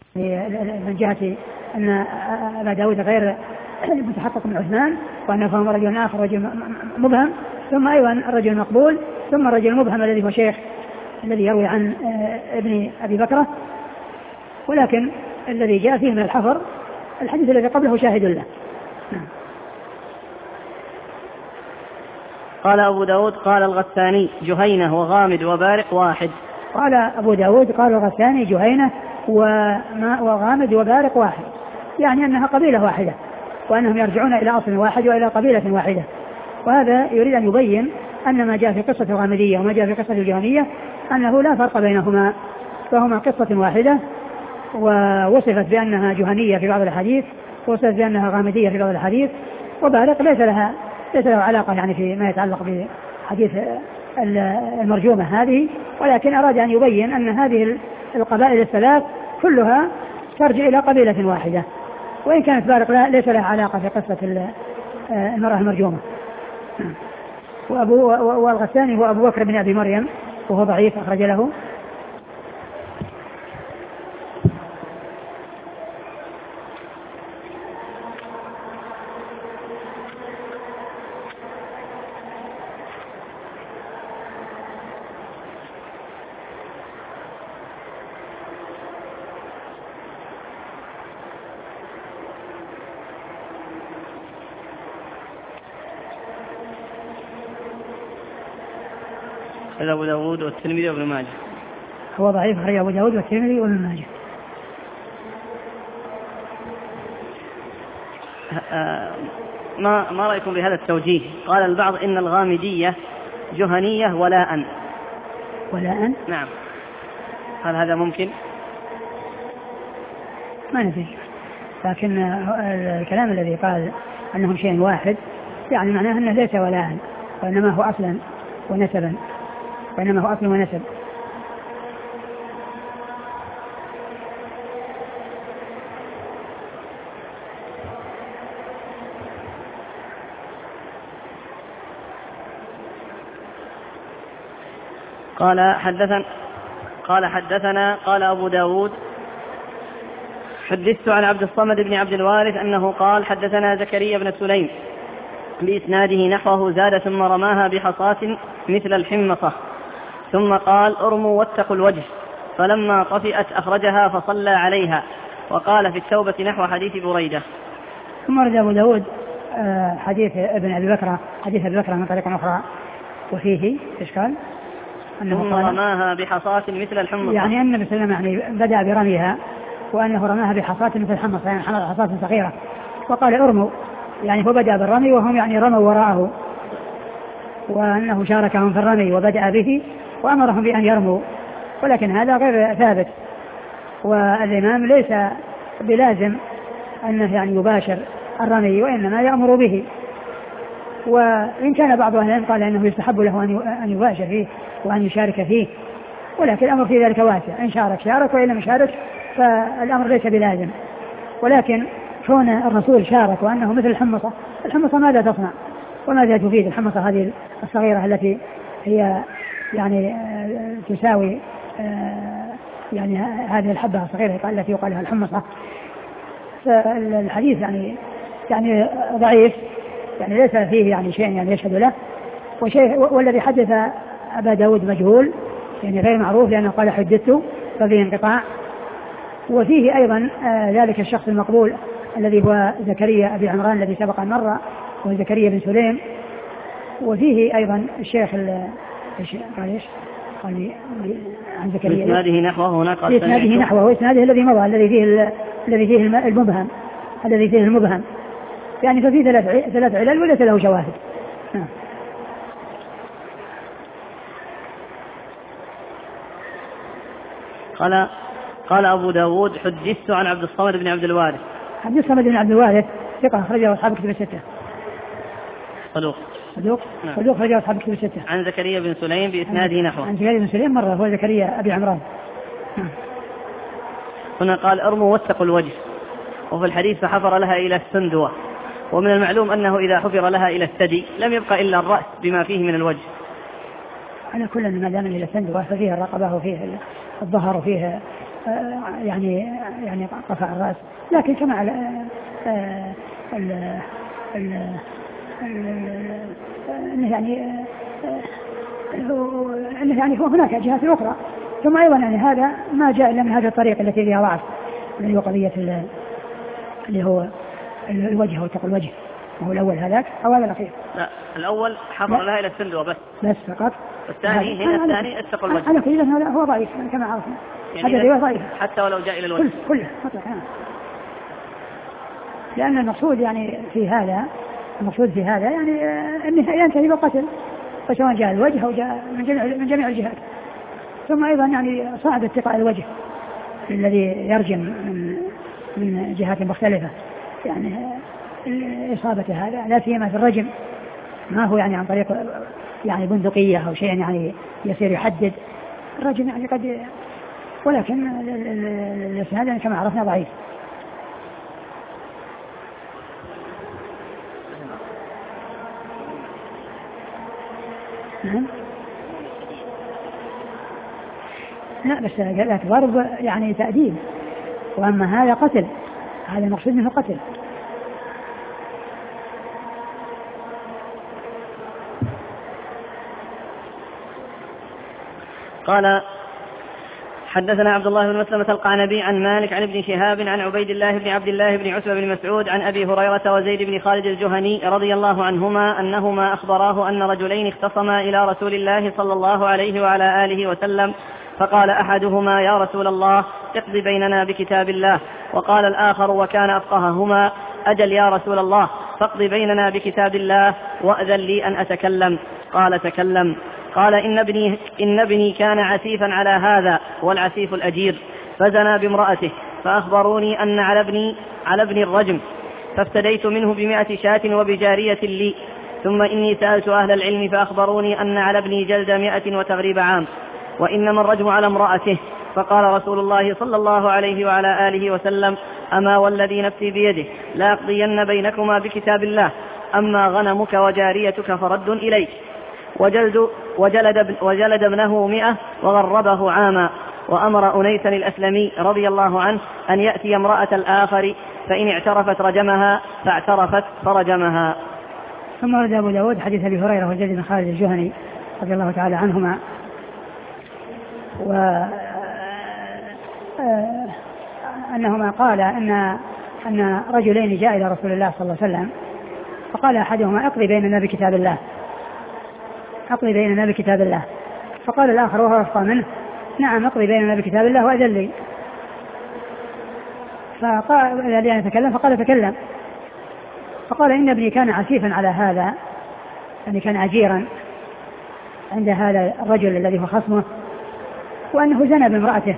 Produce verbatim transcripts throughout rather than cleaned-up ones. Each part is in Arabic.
من جهة أن أبا داود غير متحقق من عثمان وأنه فهم رجل آخر رجل مبهم، ثم أيضا الرجل المقبول، ثم الرجل المبهم الذي هو شيخ الذي يروي عن ابن أبي بكرة. ولكن الذي جاء فيه من الحفر الحديث الذي قبله شاهد له. قال أبو داود قال الغساني جهينة وغامد وبارق واحد. قال أبو داود قال الغساني جهينة وغامد وبارق واحد، يعني أنها قبيلة واحدة وأنهم يرجعون إلى أصل واحد وإلى قبيلة واحدة. وهذا يريد أن يبين أن ما جاء في قصة الغامدية وما جاء في قصة الجهنية أنه لا فرق بينهما، فهما قصة واحدة، ووصفت بأنها جهنية في بعض الحديث، ووصفت بأنها غامدية في بعض الحديث، وبارق ليس لها ليس له علاقة يعني فيما يتعلق بحديث المرجومة هذه، ولكن أراد أن يبين أن هذه القبائل الثلاث كلها ترجع إلى قبيلة واحدة، وإن كانت بارق ليس لها علاقة في قصة المرأة المرجومة. وأبو والغساني هو أبو بكر بن أبي مريم وهو ضعيف أخرج له. أبو داود والترمذي وابن ماجه. هو ضعيف أخرج أبو داود والترمذي وابن ماجه. ما ما رأيكم بهذا التوجيه؟ قال البعض إن الغامدية جهنية ولاء. ولاء؟ نعم. هل هذا ممكن؟ ما ندري، لكن الكلام الذي قال أنهم شيء واحد يعني معناه أنه ليس ولاء، وإنما هو أصلا ونسبا، وإنما هو أصل ونسب. قال حدثنا قال حدثنا قال أبو داود حدثت عن عبد الصمد بن عبد الوارث أنه قال حدثنا زكريا بن سليم بإسناده نحوه زاد ثم رماها بحصاة مثل الحمصة ثم قال ارموا واتقوا الوجه، فلما طفئت أخرجها فصلى عليها، وقال في التوبة نحو حديث بريدة. ثم رد أبو داود حديث ابن أبي بكر حديث أبي بكر من طريقة أخرى وفيه إشكال ثم رماها بحصاة مثل الحمصة، يعني أن النبي صلى الله عليه وسلم يعني بدأ برميها وأنه رماها بحصاة مثل الحمصة يعني حصاة صغيرة، وقال ارموا يعني هو بدأ بالرمي وهم يعني رموا وراءه، وأنه شاركهم في الرمي وبدأ به وأمرهم بأن يرموا، ولكن هذا غير ثابت، والإمام ليس بلازم أنه يعني يباشر الرمي وإنما يأمر به. وإن كان بعض أهل العلم قال أنه يستحب له أن يباشر فيه وأن يشارك فيه، ولكن الأمر في ذلك واسع، إن شارك شارك وإن لم يشارك فالأمر ليس بلازم. ولكن كون الرسول شارك وأنه مثل الحمصة، الحمصة ماذا تصنع وماذا تفيد؟ الحمصة هذه الصغيرة التي هي يعني تساوي يعني هذه الحبة الصغيرة التي يقال لها الحمصة. فالحديث يعني يعني ضعيف، يعني ليس فيه يعني شيء يعني يشهد له، وشيء والذي حدث أبا داود مجهول يعني غير معروف لأنه قال حدثت ففيه انقطاع. وفيه أيضا ذلك الشخص المقبول الذي هو زكريا أبي عمران الذي سبق أن مر، وهو زكريا بن سليم. وفيه أيضا الشيخ قال إيش قال عن زكريا إسناده نحوه هناك إسناده نحوه إسناده الذي مضى الذي فيه الذي فيه المبهم الذي فيه المبهم يعني ففيه ثلاث ثلاث علل وليس له شواهد. قال قال أبو داود حدثت عن عبد الصمد بن عبد الوارث. عبد الصمد بن عبد الوارث ثقة أخرجه أصحاب الكتب الستة. صدوق صدوق صدوق أخرجه أصحاب الكتب الستة. عن زكريا بن سليم بإسناده نحوه. عن زكريا بن سليم مرة هو زكريا أبي عمران. هنا قال ارموا واتقوا الوجه، وفي الحديث فحفر لها إلى السندوة، ومن المعلوم أنه إذا حفر لها إلى الثدي لم يبقى إلا الرأس بما فيه من الوجه. على كل ما دام إلى السندوة ففيها الرقبة وفيه الظهر وفيه يعني يعني قفع الرأس، لكن كما انه يعني انه يعني هو هناك جهات اخرى. ثم ايضا يعني هذا ما جاء الا من هذه الطريقه التي فيها ضعف، اللي هو قضيه اللي هو الوجه وتقى الوجه، وهو الاول هذاك او هذا الاخير؟ لا الاول حضر لها الى السند وبس بس فقط. والثاني هنا الثاني اتقى الوجه. على كل هذا هو ضعيف كما عرفنا، يعني هذا روايه ضعيف حتى ولو جاء الى الوجه كله مطلق. لان المقصود يعني في هذا المقصود في هذا يعني انه ينتهي بالقتل، فسواء جاء الوجه او جاء من جميع من جميع الجهات. ثم ايضا يعني صعب اتقاء الوجه الذي يرجم من من جهات مختلفه، يعني اصابه هذا لا سيما في الرجم ما هو يعني عن طريق يعني بندقيه او شيء يعني يصير يحدد الرجم يعني قد، ولكن الاسناد يعني كما عرفنا ضعيف. نعم. لا بس لك ضرب يعني تأديب، وأما هذا قتل، هذا المقصود منه قتل. قال حدثنا عبد الله بن مسلمة القعنبي عن مالك عن ابن شهاب عن عبيد الله بن عبد الله بن عتبة بن مسعود عن أبي هريرة وزيد بن خالد الجهني رضي الله عنهما أنهما أخبراه أن رجلين اختصما إلى رسول الله صلى الله عليه وعلى آله وسلم، فقال أحدهما يا رسول الله اقض بيننا بكتاب الله، وقال الآخر وكان أفقههما أجل يا رسول الله فاقض بيننا بكتاب الله وأذن لي أن أتكلم. قال تكلم. قال إن ابني, إن ابني كان عسيفا على هذا، والعسيف الأجير، فزنى بامرأته، فأخبروني أن على ابني, على ابني الرجم، فافتديت منه بمائة شاة وبجارية لي، ثم إني سألت أهل العلم فأخبروني أن على ابني جلد مائة وتغريب عام، وإنما الرجم على امرأته. فقال رسول الله صلى الله عليه وعلى آله وسلم أما والذي نفسي بيده لا أقضين بينكما بكتاب الله، أما غنمك وجاريتك فرد إليك. وجلد, وجلد, وجلد ابنه مئة وغربه عاما، وأمر أنيسا الأسلمي رضي الله عنه أن يأتي امرأة الآخر فإن اعترفت رجمها، فاعترفت فرجمها. ثم ورد أبو داود حديث أبي هريرة وزيد بن خالد الجهني رضي الله تعالى عنهما، وأنهما قال أن أن رجلين جاء إلى رسول الله صلى الله عليه وسلم، فقال أحدهما اقضي بيننا بكتاب الله، اقضي بيننا بكتاب الله. فقال الآخر وهو أفقه منه نعم اقضي بيننا بكتاب الله وأذن لي. فقال إذا لي أن يتكلم، فقال تكلم. فقال إن ابني كان عسيفا على هذا، يعني كان أجيرا عند هذا الرجل الذي هو خصمه، وأنه زنى بامرأته،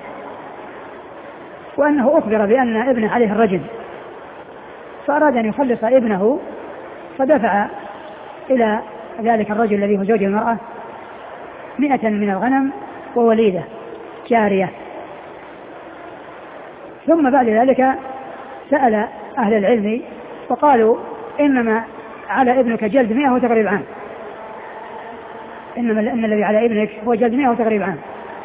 وأنه أخبر بأن ابنه عليه الرجم، فأراد أن يخلص ابنه، فدفع إلى ذلك الرجل الذي هو زوج المرأة مئة من الغنم ووليدة جارية. ثم بعد ذلك سأل أهل العلم وقالوا إنما على ابنك جلد مئة وتغريب عام، إنما إن الذي على ابنك هو جلد مئة وتغريب عام.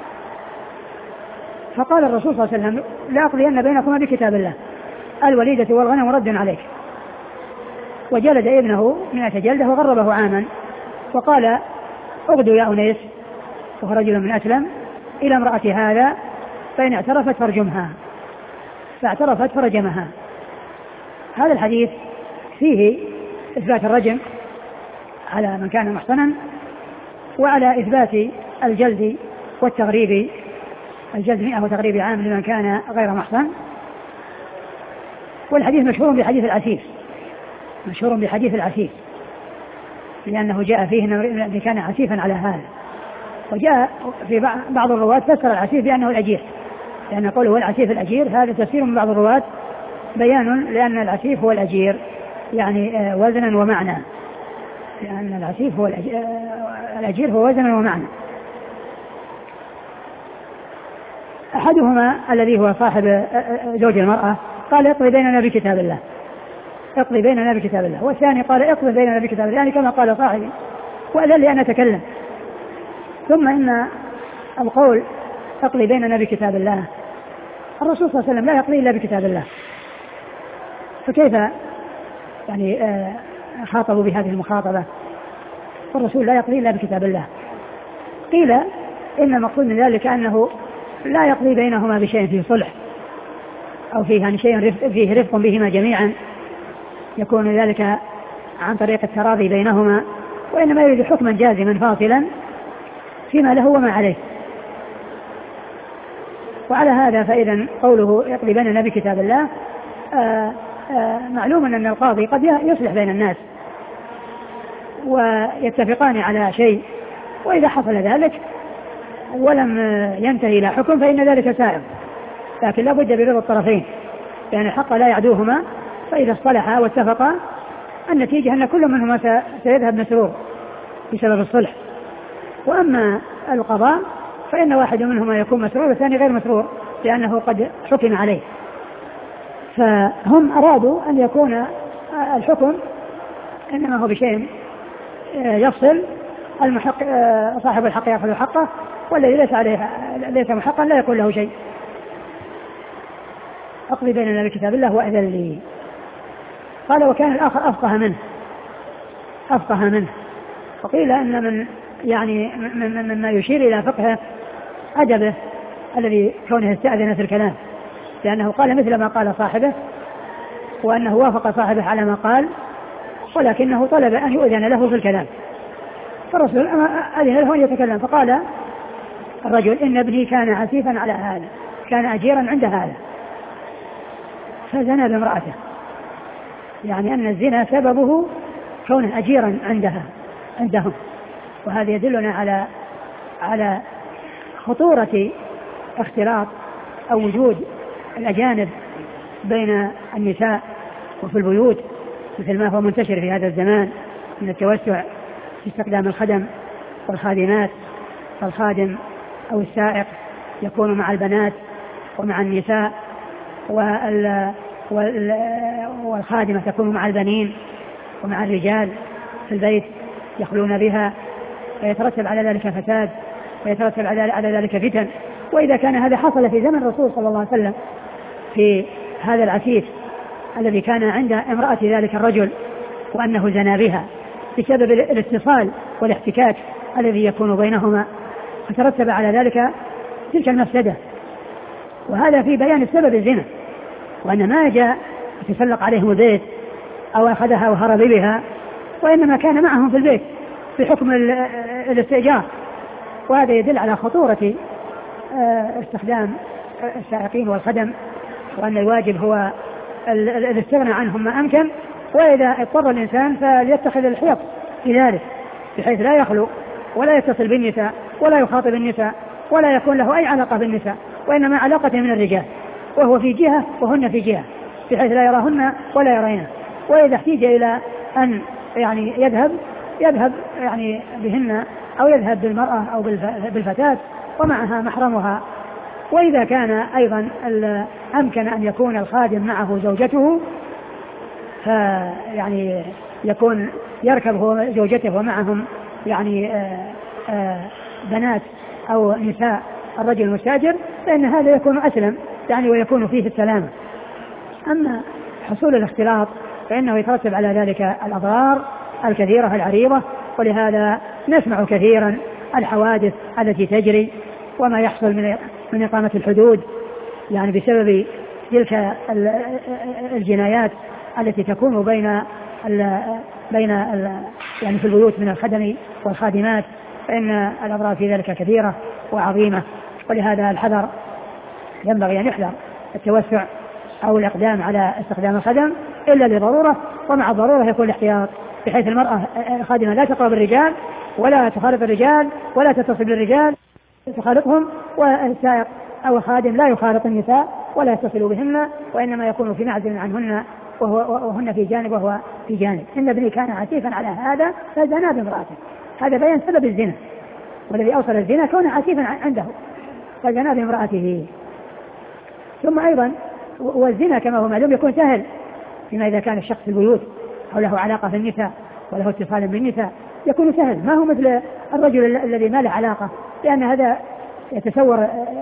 فقال الرسول صلى الله عليه وسلم لا أقضين بينكما بكتاب الله، الوليدة والغنم رد عليك. وجلد ابنه مئة جلدة وغربه عاما، وقال اغدوا يا أنيس وهو رجل من أسلم إلى امرأة هذا فإن اعترفت فرجمها، فاعترفت فرجمها. هذا الحديث فيه إثبات الرجم على من كان محصنا، وعلى إثبات الجلد والتغريب، الجلد مئة وتغريب عام لمن كان غير محصن. والحديث مشهور بحديث العسيف، مشهور بحديث العسيف لأنه جاء فيه أنه كان عسيفا على هذا. وجاء في بعض الرواة فسر العسيف بأنه الأجير، لأن قوله هو العسيف الأجير هذا تفسير من بعض الرواة بيان لأن العسيف هو الأجير يعني وزنا ومعنى، لأن العسيف هو الأجير هو وزنا ومعنى. أحدهما الذي هو صاحب زوج المرأة قال اقضي بيننا بكتاب الله، اقضي بيننا بكتاب الله. والثاني قال اقضي بيننا بكتاب الله، يعني كما قال صاحبي وأذن لي أن أتكلم. ثم إن القول اقضي بيننا بكتاب الله الرسول صلى الله عليه وسلم لا يقضي إلا بكتاب الله، فكيف يعني آه خاطبوا بهذه المخاطبة؟ والرسول لا يقضي إلا بكتاب الله. قيل إن المقصود من ذلك أنه لا يقضي بينهما بشيء فيه صلح أو فيه يعني شيء فيه رفق بهما جميعا يكون ذلك عن طريق التراضي بينهما، وإنما يريد حكما جازما فاصلا فيما له وما عليه. وعلى هذا فإذا قوله يقضي بيننا بكتاب الله آآ آآ معلوم أن القاضي قد يصلح بين الناس ويتفقان على شيء، وإذا حصل ذلك ولم ينتهي إلى حكم فإن ذلك سائغ، لكن لا بد برضا الطرفين لأن الحق لا يعدوهما، فإذا اصطلحا واتفقا النتيجة أن كل منهما سيذهب مسرور بسبب الصلح. وأما القضاء فإن واحد منهما يكون مسرور والثاني غير مسرور لأنه قد حكم عليه. فهم أرادوا أن يكون الحكم إنما هو بشيء يفصل، المحق صاحب الحق يأخذ حقه والذي ليس عليه ليس محقا لا يكون له شيء. أقضي بيننا بكتاب الله وأذن لي. قال وكان الآخر أفقه منه أفقه منه وقيل أن من يعني مما يشير إلى فقهه أدبه الذي كونه استأذن في الكلام، لأنه قال مثل ما قال صاحبه وأنه وافق صاحبه على ما قال، ولكنه طلب أن يؤذن له في الكلام، فالرسول أذن له أن يتكلم. فقال الرجل إن ابني كان عسيفا على هذا، كان أجيرا عند هذا فزنى بامرأته، يعني أن الزنا سببه كونه أجيرا عندها عندهم. وهذا يدلنا على على خطورة اختلاط أو وجود الأجانب بين النساء وفي البيوت، مثل ما هو منتشر في هذا الزمان من التوسع في استخدام الخدم والخادمات، فالخادم أو السائق يكون مع البنات ومع النساء، والخادمة تكون مع البنين ومع الرجال في البيت يخلون بها، ويترتب على ذلك فساد ويترتب على ذلك فتن. وإذا كان هذا حصل في زمن الرسول صلى الله عليه وسلم في هذا العفيف الذي كان عند امرأة ذلك الرجل وأنه زنا بها بسبب الاتصال والاحتكاك الذي يكون بينهما، فترتب على ذلك تلك المفسدة. وهذا في بيان السبب الزنا، وأن ما جاء يتسلق عليهم البيت أو أخذها وهرب بها، وإنما كان معهم في البيت بحكم الاستئجار. وهذا يدل على خطورة استخدام السائقين والخدم، وأن الواجب هو الاستغناء عنهم ما أمكن، وإذا اضطر الإنسان فليتخذ الحيط في ذلك بحيث لا يخلو ولا يتصل بالنساء ولا يخاطب النساء ولا يكون له أي علاقة بالنساء، وإنما علاقة من الرجال، وهو في جهة وهن في جهة بحيث لا يراهن ولا يرينه. وإذا احتيج إلى أن يعني يذهب يذهب يعني بهن أو يذهب بالمرأة أو بالفتاة ومعها محرمها. وإذا كان أيضا أمكن أن يكون الخادم معه زوجته فيعني يكون يركب هو زوجته ومعهم يعني آآ آآ بنات أو نساء الرجل المستأجر، فإن هذا يكون أسلم يعني ويكون فيه السلامة. أما حصول الاختلاط فإنه يترتب على ذلك الأضرار الكثيرة العريضة، ولهذا نسمع كثيرا الحوادث التي تجري وما يحصل من من إقامة الحدود يعني بسبب تلك الجنايات التي تكون بين ال بين ال يعني في البيوت من الخدم والخادمات، فإن الأضرار في ذلك كثيرة وعظيمة. ولهذا الحذر ينبغي أن يحذر التوسع أو الإقدام على استخدام الخدم إلا لضرورة، ومع الضرورة يكون الاحتياط بحيث المرأة الخادمة لا تقرب الرجال ولا تخالط الرجال ولا تتصل بالرجال تخالطهم، والسائق أو الخادم لا يخالط النساء ولا يتصل بهن، وإنما يكون في معزل عنهن وهو وهن في جانب وهو في جانب. إن ابني كان عسيفا على هذا فزنا بامرأته، هذا بيان سبب الزنا، والذي أوصل الزنا كونه عسيفا عنده فزنا بامرأته. ثم أيضا والزنا كما هو معلوم يكون سهل فيما إذا كان الشخص في البيوت أو له علاقة في النساء وله اتصال بالنساء يكون سهل، ما هو مثل الرجل الذي ما له علاقة، لأن هذا يتصور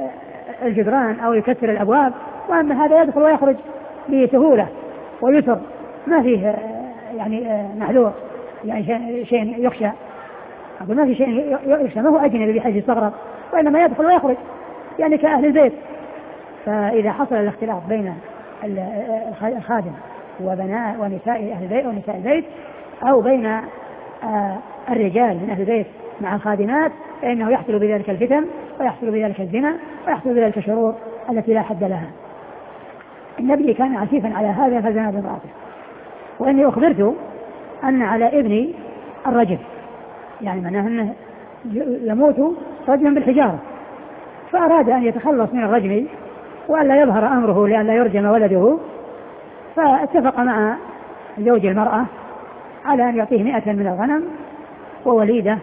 الجدران أو يكسر الأبواب، وأما هذا يدخل ويخرج بسهولة ويسر، ما فيه يعني محذور، يعني شيء يخشى، أقول ما في شيء يخشى، ما هو أجنبي بحيث يستغرب، وإنما يدخل ويخرج يعني كأهل البيت. فإذا حصل الاختلاط بين الخادم وبناء ونساء أهل البيت ونساء البيت، أو بين الرجال من أهل البيت مع الخادمات، فإنه يحصل بذلك الفتن، ويحصل بذلك الزنا، ويحصل بذلك الشرور التي لا حد لها. النبي كان عسيفا على هذا فزنا بامرأته. وإني أخبرت أن على ابني الرجم، يعني معناه أنه يموت رجلا بالحجارة، فأراد أن يتخلص من الرجم وألا يظهر أمره لألا يرجم ولده، فاتفق مع زوج المرأة على أن يعطيه مئة من الغنم ووليدة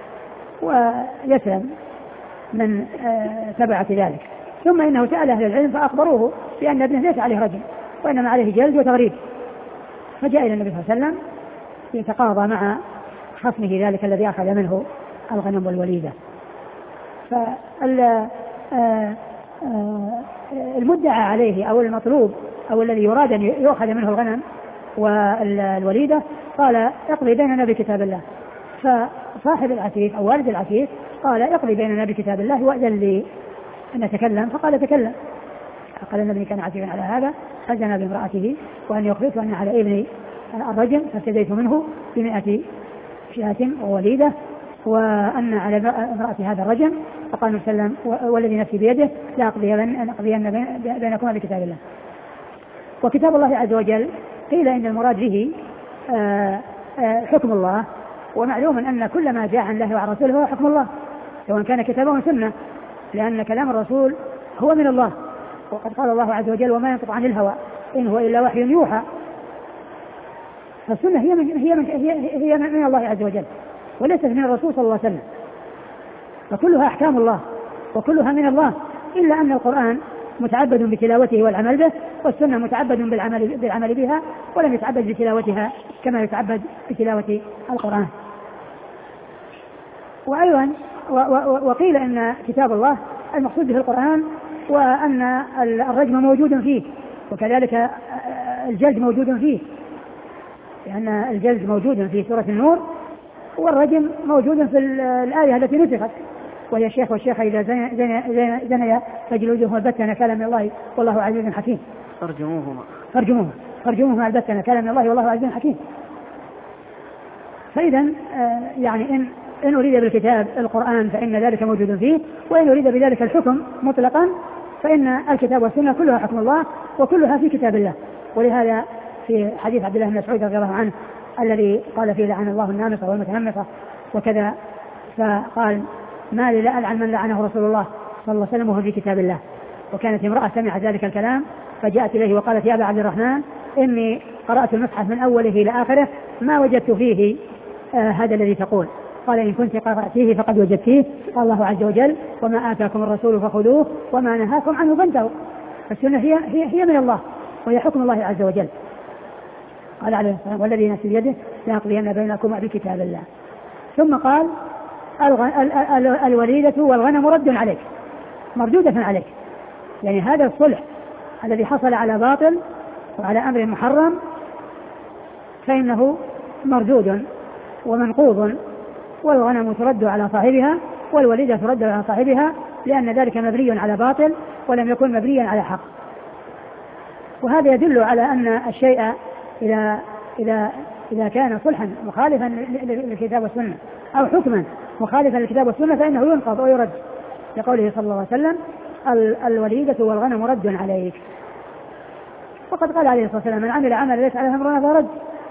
ويسلم من تبعة ذلك. ثم إنه سأل أهل العلم فأخبروه بأن ابنه ليس عليه رجم وإنما عليه جلد وتغريب، فجاء إلى النبي صلى الله عليه وسلم يتقاضى مع خصمه ذلك الذي أخذ منه الغنم والوليدة. فالمدعى عليه أو المطلوب أو الذي يراد أن يؤخذ منه الغنم والوليدة قال اقضي بيننا بكتاب الله. فصاحب العسيف أو والد العسيف قال اقضي بيننا بكتاب الله وأذن لي أن أتكلم، فقال تكلم. فقال النبي كان عسيفا على هذا فزنا بامرأته، وأن يخبرت أن على ابني الرجم فافتديت منه بمئة شاة ووليدة، وأن على امرأة هذا الرجم. فقال النبي صلى الله عليه وسلم والذي نفسي بيده لا أقضين بينكما بكتاب الله. وكتاب الله عز وجل قيل إن المراد به آآ آآ حكم الله، ومعلوم أن كل ما جاء عن الله وعن رسوله هو حكم الله سواء كان كتابه وسنة، لأن كلام الرسول هو من الله، وقد قال الله عز وجل وما ينطق عن الهوى إن هو إلا وحي يوحى. فالسنة هي من, هي من, هي هي من الله عز وجل وليست من الرسول صلى الله عليه وسلم، فكلها أحكام الله وكلها من الله، إلا أن القرآن متعبد بتلاوته والعمل به، والسنة متعبد بالعمل, بالعمل بها ولم يتعبد بتلاوتها كما يتعبد بتلاوة القرآن. وأيضا وقيل إن كتاب الله المقصود به القرآن، وأن الرجم موجود فيه، وكذلك الجلد موجود فيه، لأن الجلد موجود في سورة النور، والرجم موجود في الآية التي نسخت وهي الشيخ والشيخة إذا زنيا فاجلدوهما البتة نكالا من الله والله عزيز حكيم. فارجموهما فارجموهما فارجموهما البتة نكالا من الله والله عزيز حكيم. فإذا يعني إن إن أريد بالكتاب القرآن فإن ذلك موجود فيه، وإن أريد بذلك الحكم مطلقا فإن الكتاب والسنة كلها حكم الله وكلها في كتاب الله. ولهذا في حديث عبد الله بن مسعود رضي الله عنه الذي قال فيه لعن الله النامصة والمتنمصة وكذا، فقال ما لي لا ألعن من لعنه رسول الله صلى الله عليه وسلم وهو في كتاب الله. وكانت امرأة سمعت ذلك الكلام فجاءت إليه وقالت يا أبا عبد الرحمن إني قرأت المصحف من أوله إلى آخره ما وجدت فيه آه هذا الذي تقول. قال إن كنت قرأتيه فقد وجدتيه. قال الله عز وجل وما آتاكم الرسول فخذوه وما نهاكم عنه فانتهوا. فالسنة هي, هي, هي من الله وهي حكم الله عز وجل. قال عليه الصلاة والسلام والذي نفسي بيده لأقضين بينكما بكتاب الله. ثم قال الوليدة والغنم رد عليك، مردودة عليك، يعني هذا الصلح الذي حصل على باطل وعلى أمر محرم فإنه مردود ومنقوض، والغنم ترد على صاحبها والوليدة ترد على صاحبها، لأن ذلك مبني على باطل ولم يكن مبنيا على حق. وهذا يدل على أن الشيء إذا, إذا, إذا كان صلحا مخالفا للكتاب والسنة أو حكما مخالفا للكتاب والسنة فإنه ينقض ويرد، لقوله صلى الله عليه وسلم الوليدة والغنم رد عليك. وقد قال عليه الصلاة والسلام من عمل عمل ليس عليه أمرنا فرد،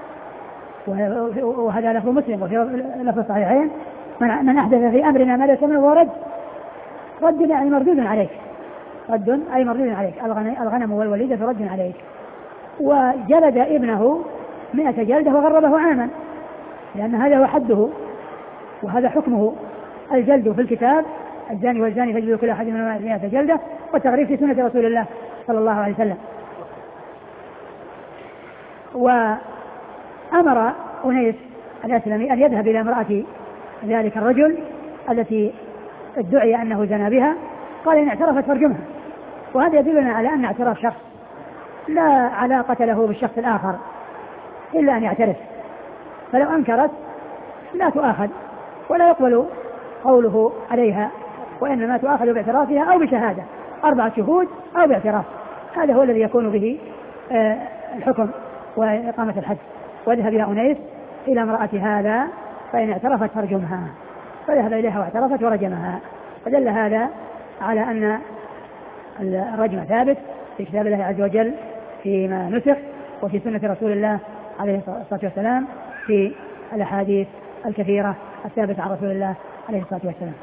وهذا لفظ مسلم وفي لفظ الصحيحين من أحدث في أمرنا ما ليس منه فرد. رد يعني مردود عليك، رد أي مردود عليك، الغنم والوليدة رد عليك. وجلد ابنه مئة جلدة وغربه عاما، لأن هذا هو حده وهذا حكمه، الجلد في الكتاب الزاني والزاني فاجلدوا كل أحد منهما مئة جلدة، والتغريب في سنة رسول الله صلى الله عليه وسلم. وأمر أنيس الأسلمي أن يذهب إلى امرأة ذلك الرجل التي ادعي أنه زنى بها قال إن اعترفت فارجمها. وهذا يدلنا على أن اعتراف شخص لا علاقة له بالشخص الآخر إلا أن يعترف، فلو أنكرت لا تؤاخذ ولا يقبل قوله عليها، وإنما تؤاخذ باعترافها أو بشهادة أربعة شهود أو باعتراف. هذا هو الذي يكون به الحكم وإقامة الحد. وذهب يا أنيس إلى امرأة هذا فإن اعترفت فارجمها، فذهب إليها واعترفت ورجمها. فدل هذا على أن الرجم ثابت في كتاب الله عز وجل فيما نسخ، وفي سنة رسول الله عليه الصلاة والسلام في الأحاديث الكثيرة الثابتة عن رسول الله عليه الصلاة والسلام.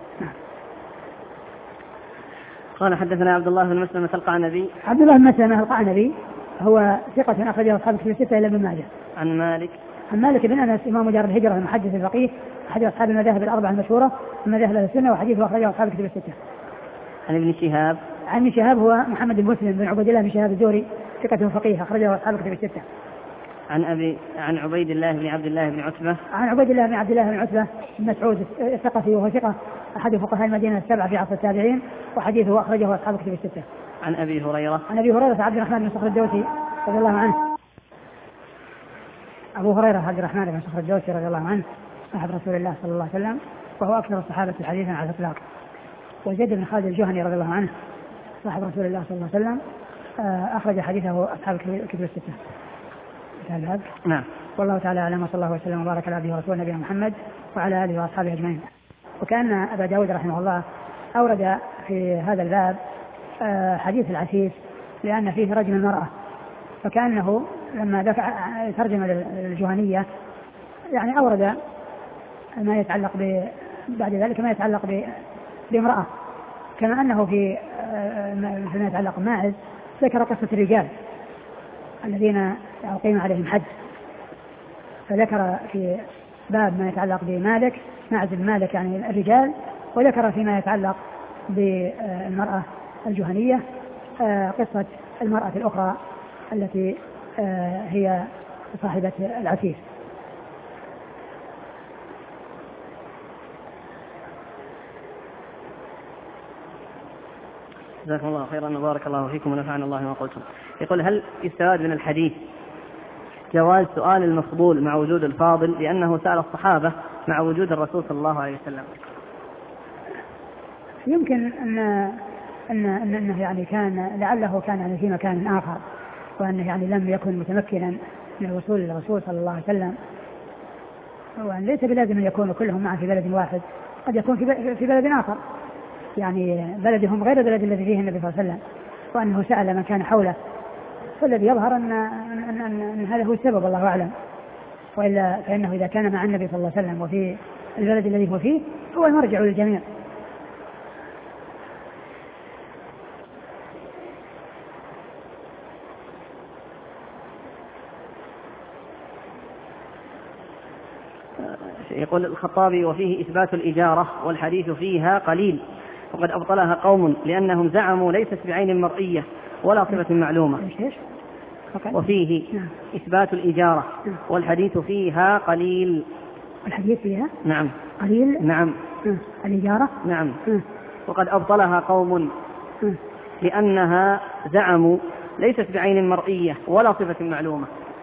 قال حدثنا عبد الله بن مسلمة القعنبي. عبد الله بن مسلمة القعنبي هو ثقة أخرجه أصحاب الكتب الستة إلا ابن ماجه. عن مالك. عن مالك بن أنس إمام دار الهجرة المحدث الفقيه أحد أصحاب المذاهب الأربعة المشهورة من مذاهب أهل السنة، وحديثه أخرجه أصحاب الكتب الستة. عن ابن شهاب. عن ابن شهاب هو محمد بن مسلم بن عبيد الله بن شهاب الزهري ثقة فقيه أخرجه أصحاب الكتب الستة. عن أبي عن عبيد الله بن عبد الله بن عتبة. عن عبيد الله بن عبد الله بن عتبة بن مسعود الثقفي وهو ثقة أحد فقهاء المدينة السبعة في عصر التابعين، وحديثه أخرجه أصحاب الكتب الستة. عن أبي هريرة. عن أبي هريرة عبد الرحمن بن صخر الدوسي رضي الله عنه. أبو هريرة عبد الرحمن بن صخر الدوسي رضي الله عنه صاحب رسول الله صلى الله عليه وسلم، وهو أكثر الصحابة حديثا على الإطلاق. وزيد بن خالد الجهني رضي الله عنه صاحب رسول الله صلى الله عليه وسلم أخرج حديثه أصحاب الكتب الستة. نعم. والله تعالى أعلم، وصلى الله وسلم وبارك على عبده ورسوله نبينا محمد وعلى آله وأصحابه أجمعين. وكأن أبا داود رحمه الله أورد في هذا الباب حديث العفيف لأن فيه رجم المرأة، فكأنه لما دفع ترجم الجهنية يعني أورد ما يتعلق ب بعد ذلك ما يتعلق بامرأة، كما أنه في فيما يتعلق بماعز ذكر قصة الرجال الذين أقيم عليهم حد، فذكر في باب ما يتعلق بمالك ماعز بن مالك يعني الرجال، وذكر فيما يتعلق بالمرأة الجهنية قصة المرأة الأخرى التي هي صاحبة العفيف. جزاكم الله خيرا وبارك الله فيكم ونفعنا الله ما قلتم. يقول: هل يستفاد من الحديث جواز سؤال المفضول مع وجود الفاضل لأنه سأل الصحابة مع وجود الرسول صلى الله عليه وسلم؟ يمكن أن أن أنه يعني كان لعله كان يعني في مكان آخر، وأنه يعني لم يكن متمكنا من الوصول إلى الرسول صلى الله عليه وسلم، وأن ليس بلازم أن يكونوا كلهم معه في بلد واحد، قد يكون في في بلد آخر يعني بلدهم غير البلد الذي فيه النبي صلى الله عليه وسلم، وأنه سأل من كان حوله، فالذي يظهر أن, أن, أن, أن هذا هو السبب، الله أعلم. وإلا فإنه إذا كان مع النبي صلى الله عليه وسلم وفي البلد الذي هو فيه هو المرجع للجميع. يقول الخطابي: وفيه إثبات الإجارة والحديث فيها قليل، وقد أبطلها قوم لأنهم زعموا ليست بعين مرئية ولا صفة معلومة. وفيه إثبات الإجارة والحديث فيها قليل. الحديث فيها نعم قليل. نعم. الإجارة نعم. وقد أبطلها قوم لأنها زعموا ليست بعين مرئية ولا صفة معلومة.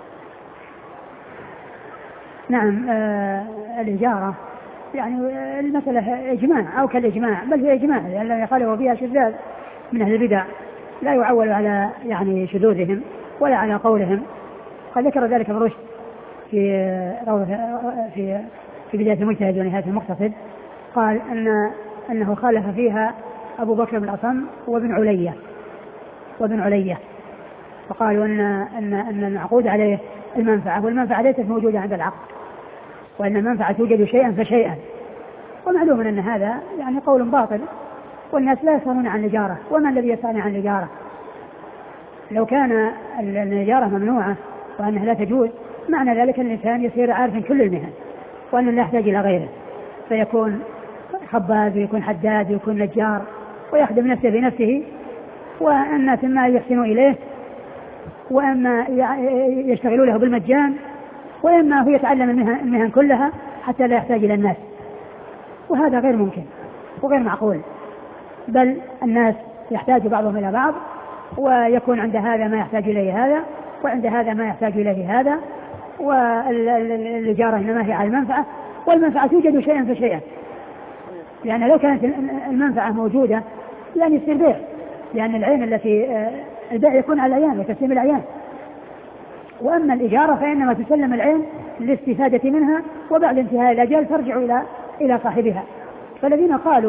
نعم. آه الإجارة يعني المسألة إجماع أو كالإجماع، بل هي إجماع، لأن لم يخالفوا فيها شذاذ من أهل البدع لا يعول على يعني شذوذهم ولا على قولهم. قد ذكر ذلك ابن رشد في في في بداية المجتهد ونهاية المقتصد، قال أن أنه خالف فيها أبو بكر بن الأصم وابن علية وابن علية وقالوا أن أن أن المعقود عليه المنفعة، والمنفعة ليست موجودة عند العقد، وأن المنفعة توجد شيئا فشيئا. ومعلوم أن هذا يعني قول باطل، والناس لا يسألون عن الإجارة، وما الذي يسأل عن الإجارة؟ لو كان الإجارة ممنوعة وأنها لا تجوز معنى ذلك أن الإنسان يصير عارفا كل المهن، وأنه لا يحتاج إلى غيره، فيكون خباز ويكون حداد ويكون نجار ويخدم نفسه بنفسه، والناس ما يحسنوا إليه وأما يشتغلوا له بالمجان، وإما هو يتعلم المهن كلها حتى لا يحتاج إلى الناس، وهذا غير ممكن وغير معقول. بل الناس يحتاج بعضهم إلى بعض، ويكون عند هذا ما يحتاج إليه هذا، وعند هذا ما يحتاج إليه هذا، والإجارة إنما هي على المنفعة، والمنفعة توجد شيئا فشيئا، لأن يعني لو كانت المنفعة موجودة يعني يصير بيع، لأن العين التي البيع يكون على العيان وتسليم العيان، وأما الإجارة فإنما تسلم العين للاستفادة منها، وبعد انتهاء الأجل ترجع إلى إلى صاحبها. فالذين قالوا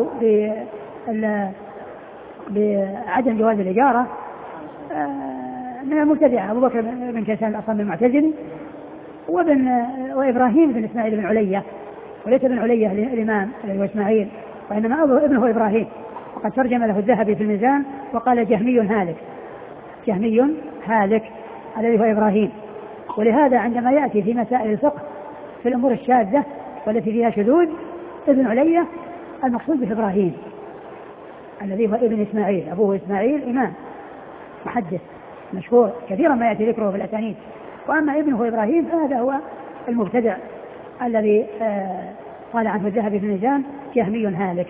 بعدم جواز الإجارة من المبتدعة أبو بكر بن كيسان الأصم المعتزلي، وابن وإبراهيم بن إسماعيل بن علية، وليس بن علية الإمام هو إسماعيل، وإنما ابنه إبراهيم، وقد ترجم له الذهبي في الميزان وقال جهمي هالك، جهمي هالك الذي هو إبراهيم. ولهذا عندما يأتي في مسائل الفقه في الأمور الشاذة والتي فيها شذوذ ابن علية المقصود به إبراهيم الذي هو ابن إسماعيل، أبوه إسماعيل إمام محدث مشهور كثيرا ما يأتي ذكره في الأسانيد، وأما ابنه إبراهيم فهذا هو المبتدع الذي آه قال عنه الذهبي في الميزان جهمي هالك.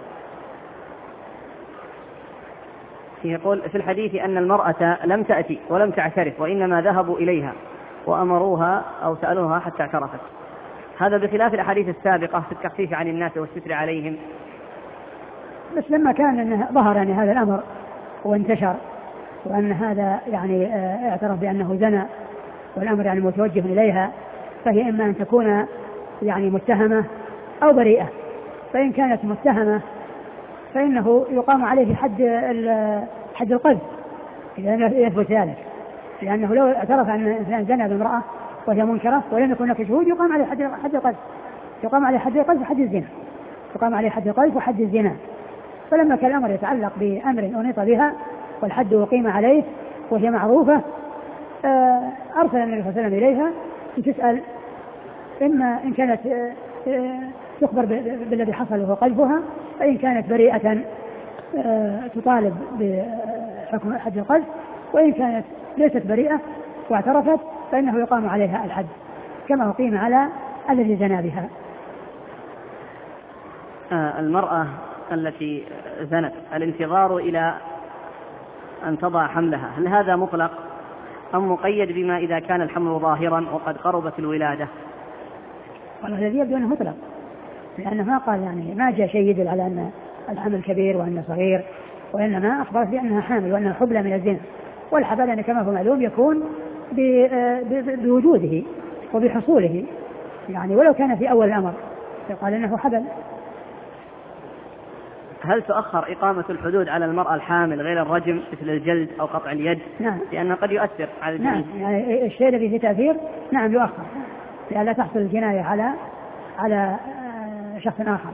يقول في الحديث أن المرأة لم تأتي ولم تعترف، وإنما ذهبوا إليها وأمروها أو سألوها حتى اعترفت، هذا بخلاف الأحاديث السابقة في التخفيف عن الناس والستر عليهم. بس لما كان أنه ظهر يعني هذا الأمر وانتشر، وأن هذا يعني اعترف بأنه زنى والأمر يعني متوجه إليها، فهي إما أن تكون يعني متهمة أو بريئة. فإن كانت متهمة فإنه يقام عليه حد حد القذف إذا يثبت ذلك، لأنه لو اعترف أن زنى بامرأة وهي منكرة ولم يكن هناك شهود يقام عليه حد حد القذف، يقام عليه حد القذف وحد الزنا، يقام عليه حد القذف وحد الزنا. فلما كان الأمر يتعلق بأمر أنيط بها والحد أقيم عليه وهي معروفة، أرسل النبي صلى الله عليه وسلم إليها لتسأل، إما إن كانت تخبر بالذي حصل وهو قذفها، فإن كانت بريئة تطالب بحكم حد القذف، وإن كانت ليست بريئة واعترفت فإنه يقام عليها الحد كما أقيم على الذي زنى بها. المرأة التي زنت الانتظار إلى أن تضع حملها، هل هذا مطلق أم مقيد بما إذا كان الحمل ظاهرا وقد قربت الولادة؟ والله الذي يبدو أنه مطلق، لأنه ما قال يعني ما جاء شيء يدل على أن الحمل كبير وأنه صغير، وإنما أخبرت بأنها حامل وأنها حبلى من الزنا، والحبل يعني كما هو معلوم يكون بوجوده وبحصوله، يعني ولو كان في أول الأمر يقال أنه حبل. هل تؤخر إقامة الحدود على المرأة الحامل غير الرجم مثل الجلد أو قطع اليد؟ نعم. لأنه قد يؤثر على الجنين. نعم، يعني الشيء الذي فيه تأثير نعم يؤخر لألا تحصل الجناية على على شخص آخر.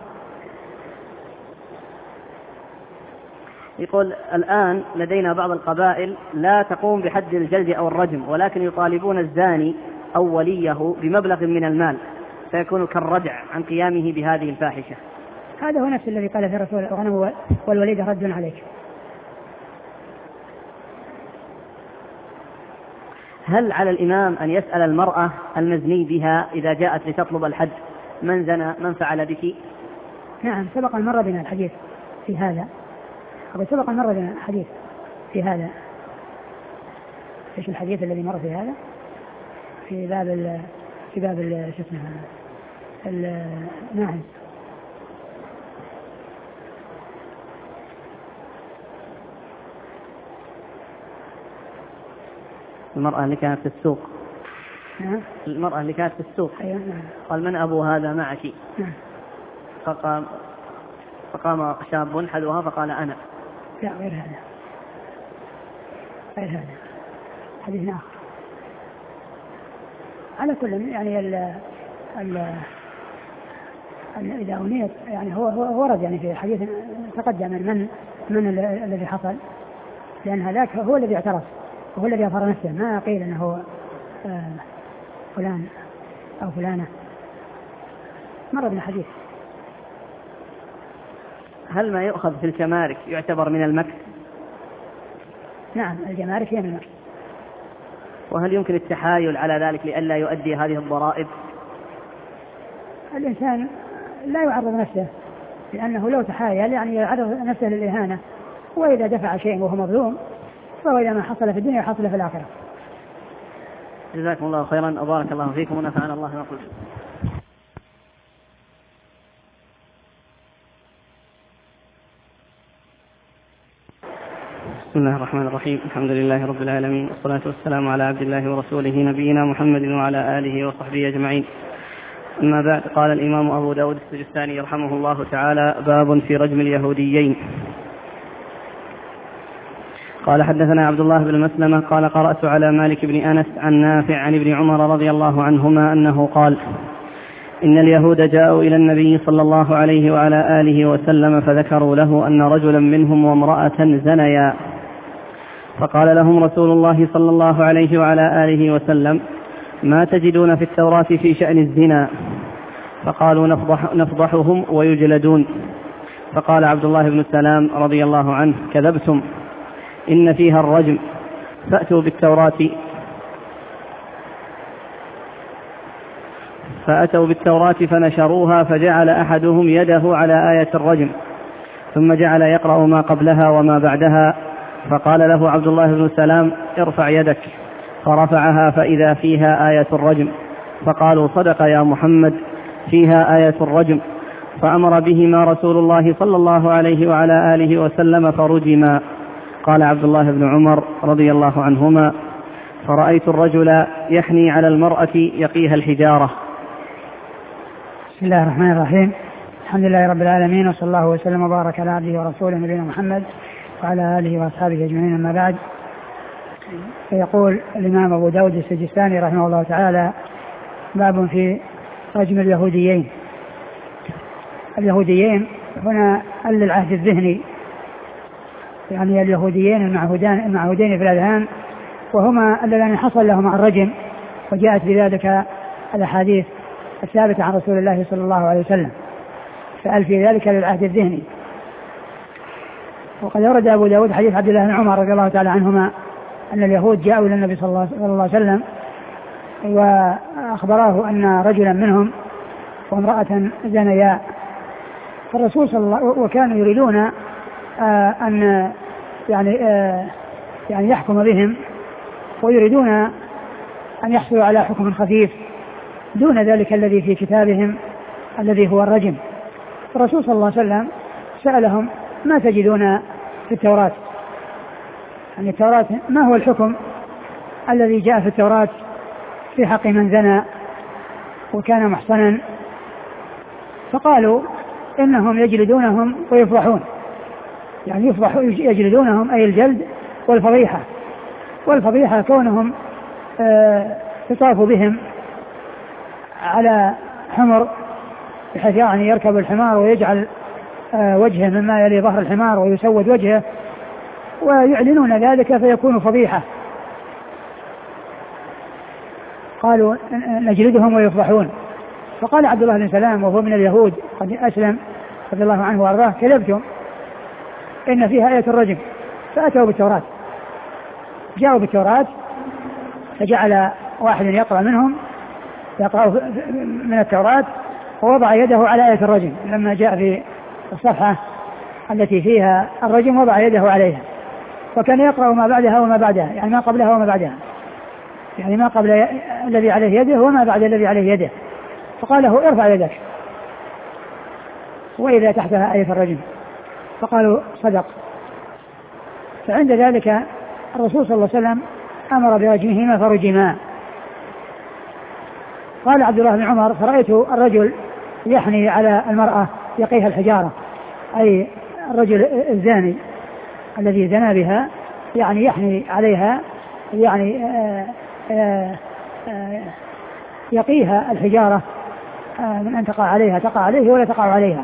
يقول الآن لدينا بعض القبائل لا تقوم بحد الجلد أو الرجم، ولكن يطالبون الزاني أو وليه بمبلغ من المال فيكون كالردع عن قيامه بهذه الفاحشة. هذا هو نفس الذي قال في الرسول الغنم والوليد رد عليك. هل على الإمام أن يسأل المرأة المزني بها إذا جاءت لتطلب الحد من زنى من فعل بك؟ نعم، سبق المرة بنا الحديث في هذا، أو سبق المرة بنا الحديث في هذا. إيش الحديث الذي مر في هذا؟ في باب ال في باب ال شو اسمه الناعم. المرأة اللي كانت في السوق. نعم. المرأة اللي كانت في السوق. أيوة. نعم. قال من أبو هذا معك؟ نعم. فقام فقام شاب حذوها فقال أنا. لا غير هذا، غير هذا حديث آخر. على كل يعني ال ال إذا أنيت يعني هو هو ورد يعني في حديث تقدم من من الذي حصل، لأن هذاك هو الذي اعترف وهو الذي أظهر نفسه، ما قيل أنه آه فلان أو فلانة. مر بنا حديث. هل ما يؤخذ في الجمارك يعتبر من المكس؟ نعم، الجمارك هي من المكس. وهل يمكن التحايل على ذلك لئلا يؤدي هذه الضرائب؟ الإنسان لا يعرض نفسه لأنه لو تحايل يعني يعرض نفسه للإهانة، وإذا دفع شيء وهو مظلوم فهو إذا ما حصل في الدنيا حصل في الآخرة. جزاكم الله خيرا وبارك الله فيكم ونفعنا الله ما قلت. بسم الله الرحمن الرحيم. الحمد لله رب العالمين، والصلاة والسلام على عبد الله ورسوله نبينا محمد وعلى آله وصحبه أجمعين. أما بعد، قال الإمام أبو داود السجستاني رحمه الله تعالى: باب في رجم اليهوديين. قال: حدثنا عبد الله بن مسلمة قال: قرأت على مالك بن أنس عن نافع عن ابن عمر رضي الله عنهما أنه قال: إن اليهود جاءوا إلى النبي صلى الله عليه وعلى آله وسلم فذكروا له أن رجلا منهم وامرأة زنيا، فقال لهم رسول الله صلى الله عليه وعلى آله وسلم: ما تجدون في التوراة في شأن الزنا؟ فقالوا: نفضح نفضحهم ويجلدون. فقال عبد الله بن السلام رضي الله عنه: كذبتم، إن فيها الرجم، فأتوا بالتوراة فأتوا بالتوراة فنشروها، فجعل أحدهم يده على آية الرجم، ثم جعل يقرأ ما قبلها وما بعدها، فقال له عبد الله بن السلام: ارفع يدك، فرفعها فإذا فيها آية الرجم، فقالوا: صدق يا محمد، فيها آية الرجم. فأمر بهما رسول الله صلى الله عليه وعلى آله وسلم فرجما. قال عبد الله بن عمر رضي الله عنهما: فرأيت الرجل يحني على المرأة يقيها الحجارة. بسم الله الرحمن الرحيم. الحمد لله رب العالمين، وصلى الله وسلم وبارك على عبده ورسوله نبينا محمد وعلى آله وأصحابه أجمعين. أما بعد، فيقول الإمام أبو داود السجستاني رحمه الله تعالى: باب في رجم اليهوديين. اليهوديين هنا للعهد الذهني، يعني اليهوديين المعهودان المعهودين في الأذهان، وهما اللذان حصل لهم الرجم، وجاءت بذلك الأحاديث الثابتة عن رسول الله صلى الله عليه وسلم، فأل في ذلك للعهد الذهني. وقد ورد أبو داود حديث عبد الله بن عمر رضي الله تعالى عنهما أن اليهود جاءوا إلى النبي صلى الله عليه وسلم وأخبراه أن رجلا منهم وامرأة زنيا، فالرسول صلى الله وكانوا يريدون آه أن يعني آه يعني يحكم بهم، ويريدون أن يحصلوا على حكم خفيف دون ذلك الذي في كتابهم الذي هو الرجم. الرسول صلى الله عليه وسلم سألهم: ما تجدون في التوراة؟ يعني التوراة ما هو الحكم الذي جاء في التوراة في حق من زنى وكان محصنا؟ فقالوا: إنهم يجلدونهم ويفضحون، يعني يفضح يجلدونهم أي الجلد والفضيحة، والفضيحة كونهم آه يطاف بهم على حمر، بحيث يعني يركب الحمار ويجعل آه وجهه مما يلي ظهر الحمار ويسود وجهه ويعلنون ذلك فيكون فضيحة. قالوا: نجلدهم ويفضحون. فقال عبد الله بن سلام وهو من اليهود قد أسلم رضي الله عنه وأرضاه: كذبتم، إن فيها آية الرجم. فأتوا بالتوراة، جاءوا بالتوراة، فجعل واحد يقرأ منهم يقرأ من التوراة ووضع يده على آية الرجم. لما جاء في الصفحة التي فيها الرجم وضع يده عليها، وكان يقرأ ما بعدها وما بعدها، يعني ما قبلها وما بعدها، يعني ما قبل الذي عليه يده وما بعد الذي عليه يده. فقال له: ارفع يدك، وإذا تحتها آية الرجم. فقالوا: صدق. فعند ذلك الرسول صلى الله عليه وسلم أمر برجمهما فرجما. قال عبد الله بن عمر: فرأيت الرجل يحني على المرأة يقيها الحجارة، أي الرجل الزاني الذي زنى بها، يعني يحني عليها، يعني آآ آآ آآ يقيها الحجارة من أن تقع عليها تقع عليه ولا تقع عليها.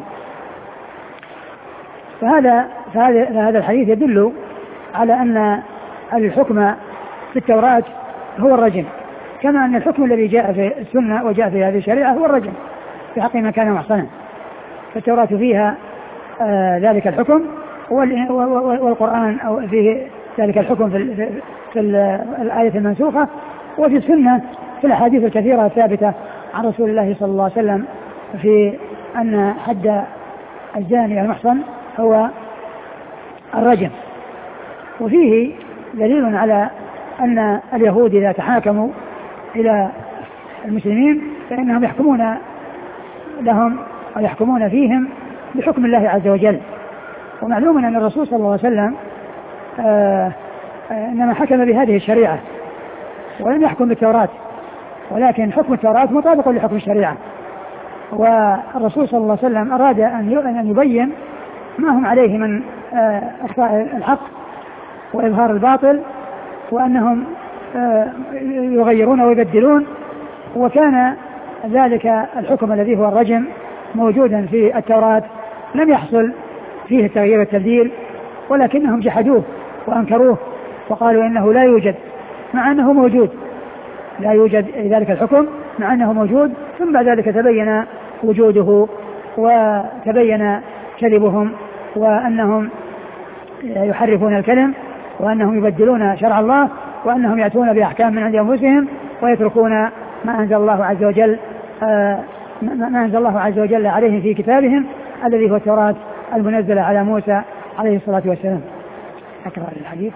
فهذا فهذا, فهذا الحديث يدل على أن الحكم في التوراة هو الرجم، كما أن الحكم الذي جاء في السنة وجاء في هذه الشريعة هو الرجم في حق من كان محصنا. فالتوراة فيها آه ذلك الحكم، والقرآن أو فيه ذلك الحكم في, في, في الآية المنسوخة، وفي السنة في الأحاديث الكثيرة الثابتة عن رسول الله صلى الله عليه وسلم في أن حد الزاني المحصن هو الرجم. وفيه دليل على أن اليهود إذا تحاكموا إلى المسلمين فإنهم يحكمون لهم ويحكمون فيهم بحكم الله عز وجل. ومعلوم أن الرسول صلى الله عليه وسلم آآ آآ إنما حكم بهذه الشريعة ولم يحكم بالتوراة، ولكن حكم التوراة مطابق لحكم الشريعة. والرسول صلى الله عليه وسلم أراد أن يبين ما هم عليه من إخفاء الحق وإظهار الباطل، وأنهم يغيرون ويبدلون. وكان ذلك الحكم الذي هو الرجم موجودا في التوراة، لم يحصل فيه التغيير والتبديل، ولكنهم جحدوه وأنكروه وقالوا إنه لا يوجد، مع أنه موجود، لا يوجد ذلك الحكم مع أنه موجود. ثم بعد ذلك تبين وجوده وتبين كذبهم، وأنهم يحرفون الكلم، وأنهم يبدلون شرع الله، وأنهم يأتون بأحكام من عند أنفسهم ويتركون ما أنزل الله عز وجل ما أنزل الله عز وجل عليهم في كتابهم الذي هو التوراة المنزلة على موسى عليه الصلاة والسلام. أقرأ الحديث.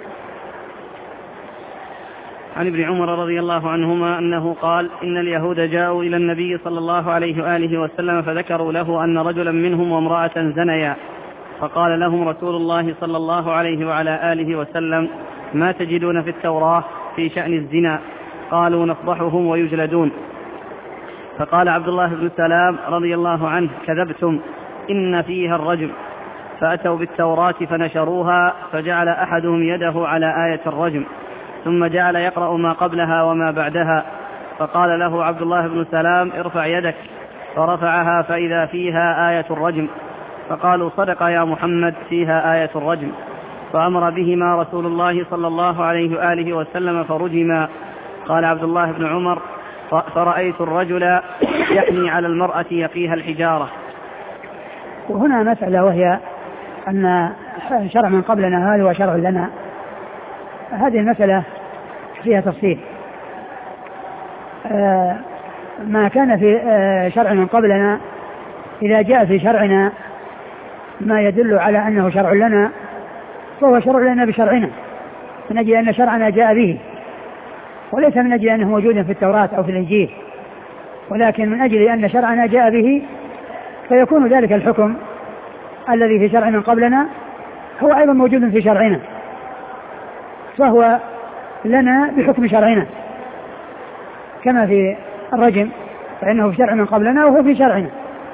عن ابن عمر رضي الله عنهما أنه قال: إن اليهود جاءوا إلى النبي صلى الله عليه وآله وسلم فذكروا له أن رجلا منهم وامرأة زنيا، فقال لهم رسول الله صلى الله عليه وعلى آله وسلم: ما تجدون في التوراة في شأن الزنا؟ قالوا: نفضحهم ويجلدون. فقال عبد الله بن سلام رضي الله عنه: كذبتم، إن فيها الرجم. فأتوا بالتوراة فنشروها، فجعل أحدهم يده على آية الرجم، ثم جعل يقرأ ما قبلها وما بعدها. فقال له عبد الله بن سلام: ارفع يدك. فرفعها فإذا فيها آية الرجم. فقالوا: صدق يا محمد، فيها آية الرجم. فأمر بهما رسول الله صلى الله عليه وآله وسلم فرجما. قال عبد الله بن عمر: فرأيت الرجل يحني على المرأة يقيها الحجارة. وهنا مسألة، وهي أن شرع من قبلنا هذا وشرع لنا. هذه المسألة فيها تفصيل. آه ما كان في آه شرع من قبلنا، إذا جاء في شرعنا ما يدل على أنه شرع لنا فهو شرع لنا بشرعنا، من أجل أن شرعنا جاء به، وليس من أجل أنه موجود في التوراة أو في الإنجيل، ولكن من أجل أن شرعنا جاء به، فيكون ذلك الحكم الذي في شرع من قبلنا هو أيضا موجود في شرعنا، فهو لنا بحكم شرعنا، كما في الرجم فإنه في شرع من قبلنا وهو في شرعنا.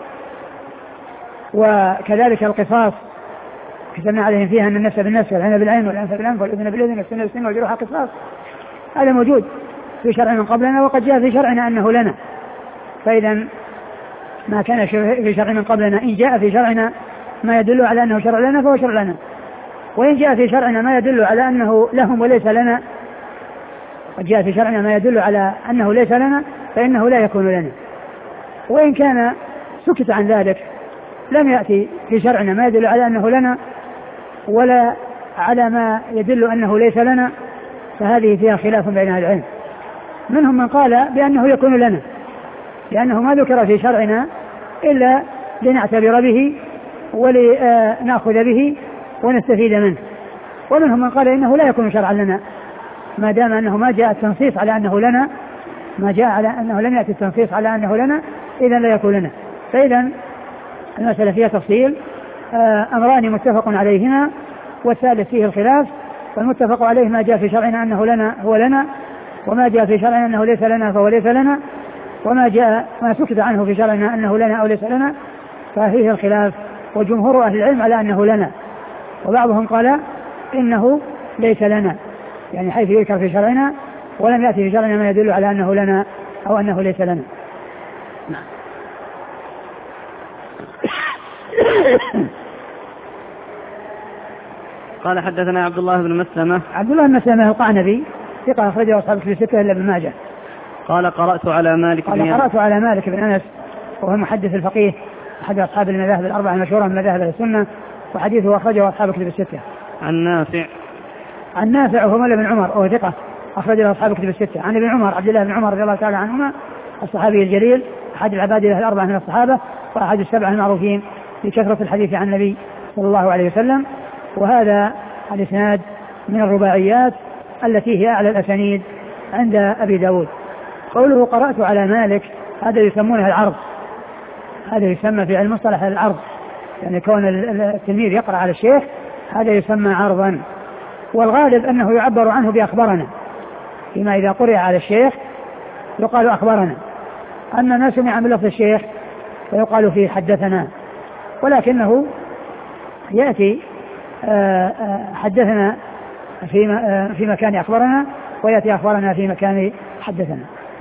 وكذلك القصاص كتبنا عليهم فيها أن النفس بالنفس والعين بالعين والأنف بالأنف والأذن بالأذن والسن بالسن والجروح قصاص، هذا موجود في شرع من قبلنا وقد جاء في شرعنا أنه لنا. فإذا ما كان في شرع من قبلنا إن جاء في شرعنا ما يدل على أنه شرع لنا فهو شرع لنا، وإن جاء في شرعنا ما يدل على أنه لهم وليس لنا، وجاء في شرعنا ما يدل على أنه ليس لنا فإنه لا يكون لنا. وإن كان سكت عن ذلك لم يأتي في شرعنا ما يدل على أنه لنا ولا على ما يدل أنه ليس لنا، فهذه فيها خلاف بين أهل العلم. منهم من قال بأنه يكون لنا لأنه ما ذكر في شرعنا إلا لنعتبر به ولنأخذ به ونستفيد منه، ومنهم من قال إنه لا يكون شرعا لنا ما دام أنه ما جاء التنصيص على أنه لنا، ما جاء على أنه لم يأتي التنصيص على أنه لنا، إذن لا يكون لنا. فإذا المسألة فيها تفصيل، أمران متفق عليهما والثالث فيه الخلاف. والمتفق عليه ما جاء في شرعنا أنه لنا هو لنا، وما جاء في شرعنا أنه ليس لنا فهو ليس لنا، وما جاء ما سكت عنه في شرعنا أنه لنا أو ليس لنا ففيه الخلاف. وجمهور أهل العلم على أنه لنا، وبعضهم قال إنه ليس لنا، يعني حيث يذكر في شرعنا ولم يأتي في شرعنا ما يدل على أنه لنا أو أنه ليس لنا. نعم. قال حدثنا عبد الله بن مسلمة. عبد الله بن مسلمة القعنبي ثقة أخرجه أصحاب الكتب الستة إلا ابن ماجه. قال قرأت على مالك قال قرأت على مالك بن أنس وهو محدث الفقيه أحد أصحاب المذاهب الأربعة المشهورة من مذاهب السنة، وحديثه أخرجه أصحاب الكتب الستة. عن نافع. عن نافع وهو مولى بن عمر وهو ثقة أخرجه أصحاب الكتب الستة. عن ابن عمر عبد الله بن عمر رضي الله تعالى عنهما الصحابي الجليل أحد العباد له الأربعة من الصحابة وأحد السبعة المعروفين لكثرة الحديث عن النبي صلى الله عليه وسلم. وهذا الإسناد من الرباعيات التي هي أعلى الأسانيد عند أبي داود. قوله قرأت على مالك هذا يسمونه العرض، هذا يسمى في علم المصطلح العرض، يعني كون التلميذ يقرأ على الشيخ هذا يسمى عرضا. والغالب أنه يعبر عنه بأخبرنا، فيما إذا قرأ على الشيخ يقال أخبرنا، أما ما سمع من لفظ الشيخ فيقال فيه حدثنا، ولكنه يأتي حدثنا في في مكان أخبرنا، ويأتي أخبرنا في مكان حدثنا.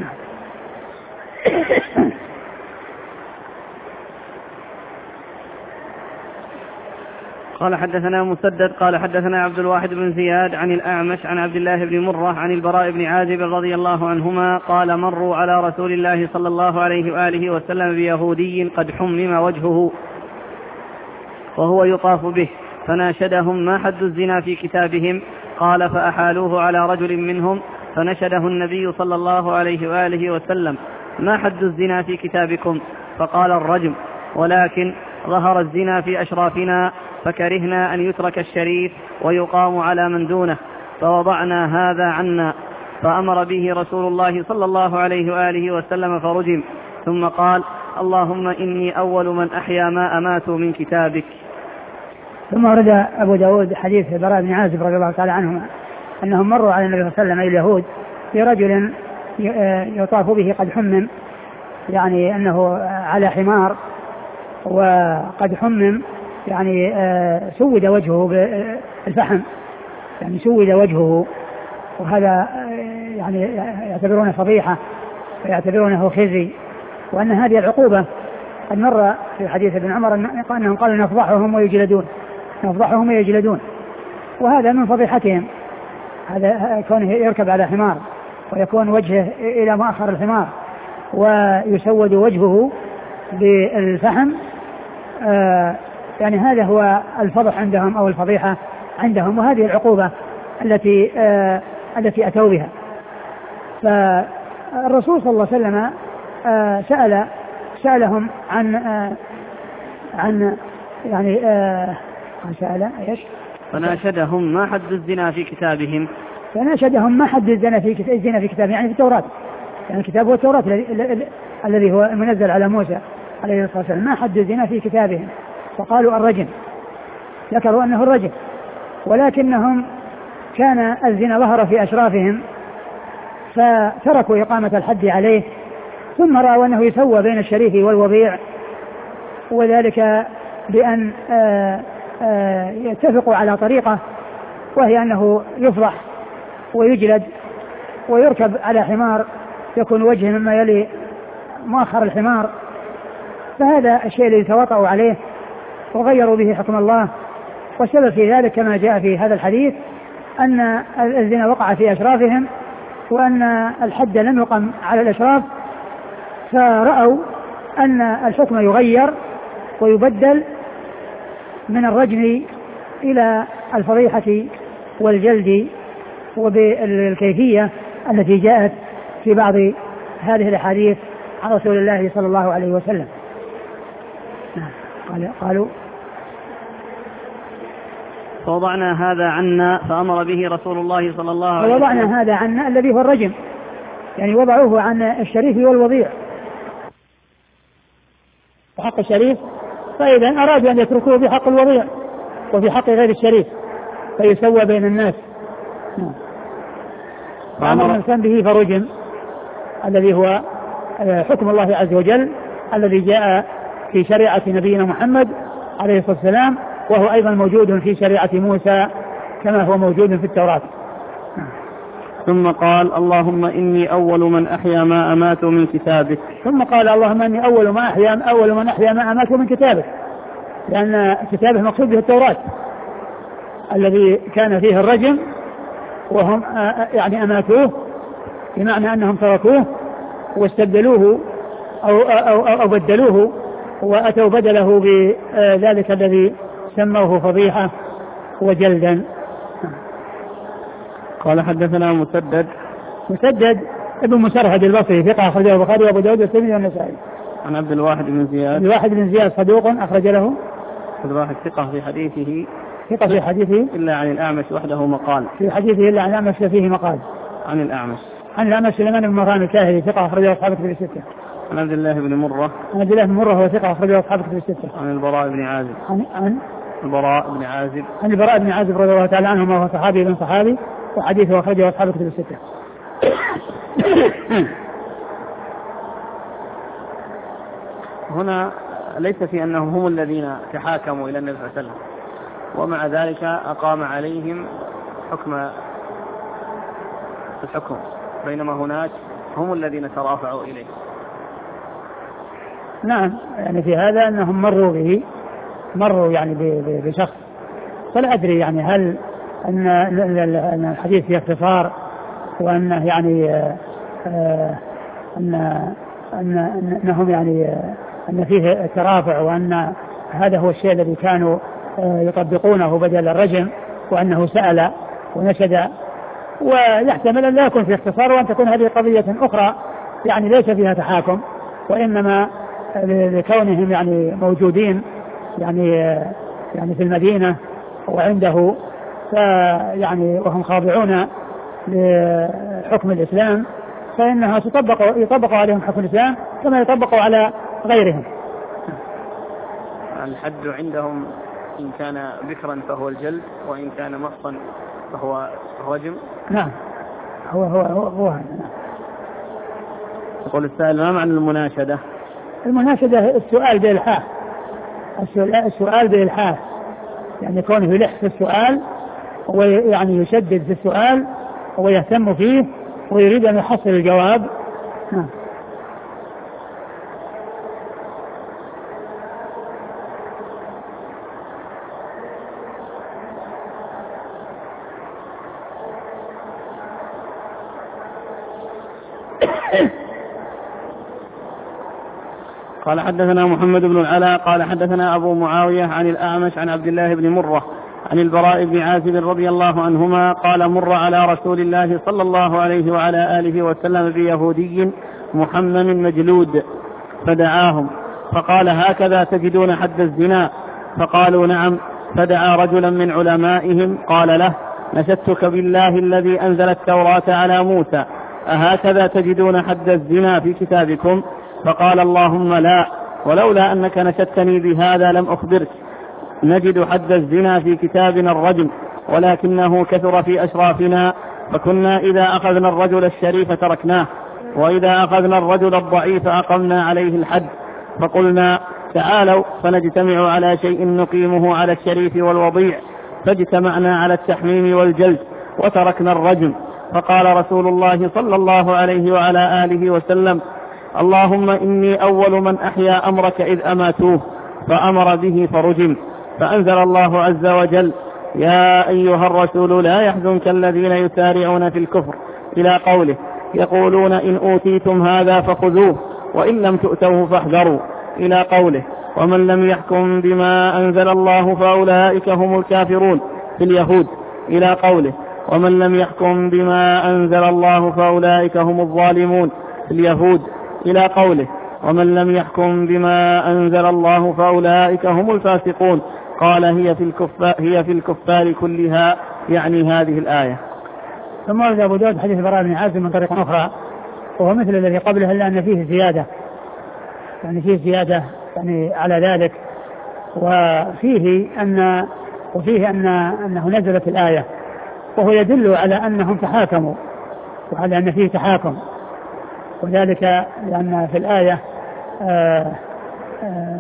قال حدثنا مسدد قال حدثنا عبد الواحد بن زياد عن الأعمش عن عبد الله بن مرة عن البراء بن عازب رضي الله عنهما قال مروا على رسول الله صلى الله عليه وآله وسلم بيهودي قد حمم وجهه وهو يطاف به فناشدهم ما حد الزنا في كتابهم؟ قال فأحالوه على رجل منهم فنشده النبي صلى الله عليه وآله وسلم ما حد الزنا في كتابكم؟ فقال الرجم، ولكن ظهر الزنا في أشرافنا فكرهنا أن يترك الشريف ويقام على من دونه فوضعنا هذا عنا، فأمر به رسول الله صلى الله عليه وآله وسلم فرجم، ثم قال اللهم إني أول من أحيا ما أماتوا من كتابك. ثم ورد أبو داود حديث البراء بن عازب رضي الله تعالى عنهما أنهم مروا على النبي صلى الله عليه وسلم اليهود برجل يطاف به قد حمم، يعني أنه على حمار وقد حمم، يعني سود وجهه بالفحم، يعني سود وجهه، وهذا يعني يعتبرونه فضيحة ويعتبرونه خزي، وأن هذه العقوبة قد مر في حديث ابن عمر أنهم قالوا نفضحهم ويجلدون نفضحهم ويجلدون، وهذا من فضيحتهم، هذا كونه يركب على حمار ويكون وجهه إلى مؤخر الحمار ويسود وجهه بالفحم، آه يعني هذا هو الفضح عندهم أو الفضيحة عندهم، وهذه العقوبة التي آه التي أتوا بها. فالرسول صلى الله عليه وسلم آه سأل سألهم عن آه عن يعني آه سأل ايش؟ فناشدهم ما حد الزنا في كتابهم؟ فناشدهم ما حد الزنا في الزنا في كتابهم، يعني في التوراة، يعني الكتاب هو التوراة الذي هو منزل على موسى عليه الصلاة والسلام، ما حد الزنا في كتابهم، فقالوا الرجم، ذكروا أنه الرجم، ولكنهم كان الزنا ظهر في أشرافهم فتركوا إقامة الحد عليه، ثم رأوا أنه يسوى بين الشريف والوضيع، وذلك بأن آآ آآ يتفقوا على طريقة، وهي أنه يفضح ويجلد ويركب على حمار يكون وجهه مما يلي مؤخر الحمار، فهذا الشيء الذي تواطؤوا عليه وغيروا به حكم الله. والسبب في ذلك كما جاء في هذا الحديث أن الزنا وقع في أشرافهم وأن الحد لم يقم على الأشراف، فرأوا أن الحكم يغير ويبدل من الرجم إلى الفضيحة والجلد وبالكيفية التي جاءت في بعض هذه الأحاديث عن رسول الله صلى الله عليه وسلم. قالوا فوضعنا هذا عنا فأمر به رسول الله صلى الله عليه وسلم. فوضعنا هذا عنا الذي هو الرجم، يعني وضعوه عن الشريف والوضيع بحق الشريف، فإذا أرادوا أن يتركوه بحق الوضيع وفي حق غير الشريف فيسوى بين الناس. فأمر الإنسان به فرجم، الذي هو حكم الله عز وجل الذي جاء في شريعة نبينا محمد عليه الصلاة والسلام، وهو أيضا موجود في شريعة موسى كما هو موجود في التوراة. ثم قال اللهم إني أول من أحيا ما أمات من كتابك. ثم قال اللهم إني أول ما أحيا أول من أحيا ما أمات من كتابك، لأن كتابه مقصود به التوراة الذي كان فيه الرجم وهم يعني أماتوه، بمعنى أنهم تركوه واستبدلوه أو, أو, أو, أو بدلوه وأتوا بدله بذلك الذي سموه فضيحة وجلدا. قال حدثنا مسدد مسدد ابن مسرهد البصري ثقة أخرجه البخاري وأبو داود والترمذي والنسائي. عن عبد الواحد بن زياد. عبد الواحد بن زياد صدوق أخرج له. عبد الواحد ثقة في حديثه. ثقة في حديثه. إلا عن الأعمش وحده مقال. في حديثه إلا عن الأعمش فيه مقال. عن الأعمش. عن الأعمش سليمان بن مهران الكاهلي ثقة أخرجه أصحاب كتب الستة. عن عبد الله بن مرة. عن عبد الله بن مرة هو ثقة أخرجه أصحاب كتب الستة. عن البراء بن عازب. عن عن البراء بن عازب. عن البراء بن عازب رضي الله تعالى عنه وهو صحابي بن صحابي وحديثه أخرجه أصحاب كتب الستة. هنا ليس في أنهم هم الذين تحاكموا إلى النبي صلى الله عليه وسلم ومع ذلك أقام عليهم حكم الحكم، بينما هناك هم الذين ترافعوا إليه. نعم، يعني في هذا أنهم مروا به مروا يعني بشخص، فلا أدري يعني هل أن الحديث فيه اختصار وأنه يعني أن أن أنهم يعني أن فيه ترافع وأن هذا هو الشيء الذي كانوا يطبقونه بدل الرجم، وأنه سأل ونشد، ويحتمل أن لا يكون في اختصار وأن تكون هذه قضية أخرى يعني ليس فيها تحاكم، وإنما لكونهم يعني موجودين يعني يعني في المدينة وعنده فيعني وهم خاضعون لحكم الإسلام فإنها تطبق يطبق عليهم حكم الإسلام كما يطبق على غيرهم. الحد عندهم إن كان بكرا فهو الجلد، وإن كان مصا فهو الرجم. نعم، هو هو هو, هو هذا. نعم. يقول السائل: ما معنى المناشدة؟ المناشدة السؤال بإلحاح، السؤال بإلحاح يعني كونه يلح في السؤال ويعني يشدد في السؤال ويهتم فيه ويريد أن يحصل الجواب. نعم. قال: حدثنا محمد بن العلاء قال حدثنا أبو معاوية عن الأعمش عن عبد الله بن مرة عن البراء بن عازب رضي الله عنهما قال: مر على رسول الله صلى الله عليه وعلى آله وسلم بيهودي محمم مجلود فدعاهم فقال: هكذا تجدون حد الزنا؟ فقالوا: نعم. فدعا رجلا من علمائهم قال له: نشدتك بالله الذي أنزل التوراة على موسى، أهكذا تجدون حد الزنا في كتابكم؟ فقال: اللهم لا، ولولا أنك نشدتني بهذا لم أخبرك. نجد حد الزنا في كتابنا الرجم، ولكنه كثر في أشرافنا، فكنا إذا أخذنا الرجل الشريف تركناه، وإذا أخذنا الرجل الضعيف أقمنا عليه الحد. فقلنا: تعالوا فنجتمع على شيء نقيمه على الشريف والوضيع، فاجتمعنا على التحميم والجلد وتركنا الرجم. فقال رسول الله صلى الله عليه وعلى آله وسلم: اللهم إني أول من أحيا أمرك إذ أماتوه، فأمر به فرجم. فأنزل الله عز وجل: يا أيها الرسول لا يحزنك الذين يسارعون في الكفر، إلى قوله: يقولون إن أوتيتم هذا فخذوه وإن لم تؤتوه فاحذروا، إلى قوله: ومن لم يحكم بما أنزل الله فأولئك هم الكافرون في اليهود، إلى قوله: ومن لم يحكم بما أنزل الله فأولئك هم الظالمون في اليهود، إلى قوله: ومن لم يحكم بما أنزل الله فأولئك هم الفاسقون. قال: هي في الكفار, هي في الكفار كلها، يعني هذه الآية. ثم ورد أبو داود حديث البراء بن عازب من طريق أخرى وهو مثل الذي قبله إلا أن فيه زيادة، يعني فيه زيادة يعني على ذلك، وفيه أن وفيه أن أنه نزلت الآية، وهو يدل على أنهم تحاكموا وعلى أن فيه تحاكم، وذلك لأن في الآية آآ آآ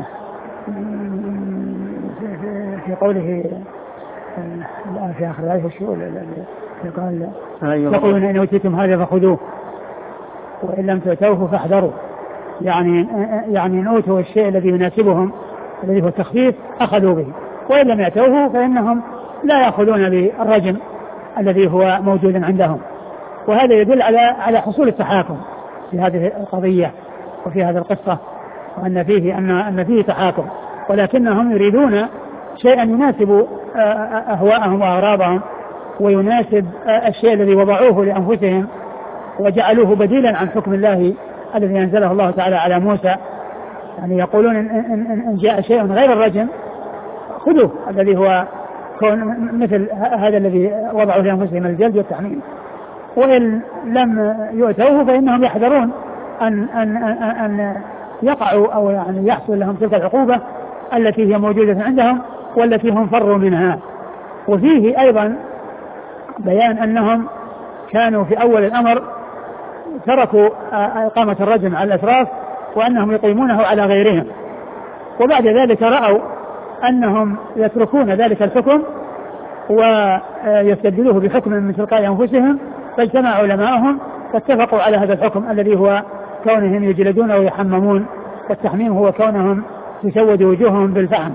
في قوله الآن في آخر الآية قال: يقولون إن أوتيتم هذا فخذوه وإن لم تؤتوه فاحذروا، يعني يعني إن أوتوا الشيء الذي يناسبهم الذي هو التخفيف أخذوا به، وإن لم يأتوه فإنهم لا يأخذون بالرجم الذي هو موجود عندهم. وهذا يدل على على حصول التحاكم في هذه القضية وفي هذه القصة، وأن فيه أن أن فيه تحاكم، ولكنهم يريدون شيئا يناسب أهواءهم وأغراضهم ويناسب الشيء الذي وضعوه لأنفسهم وجعلوه بديلا عن حكم الله الذي أنزله الله تعالى على موسى، يعني يقولون إن, إن, إن جاء شيء غير الرجم خذوه، الذي هو كون مثل هذا الذي وضعوا لأنفسهم الجلد والتحميم، وإن لم يؤتوه فإنهم يحذرون أن, أن, أن, أن يقعوا أو يعني يحصل لهم تلك العقوبة التي هي موجودة عندهم والتي هم فروا منها. وفيه أيضا بيان أنهم كانوا في أول الأمر تركوا إقامة الرجم على الأشراف وأنهم يقيمونه على غيرهم، وبعد ذلك رأوا أنهم يتركون ذلك الحكم ويستبدلوه بحكم من تلقاء أنفسهم، فاجتمع علماءهم فاتفقوا على هذا الحكم الذي هو كونهم يجلدون ويحممون، والتحميم هو كونهم تسود وجوههم بالفحم.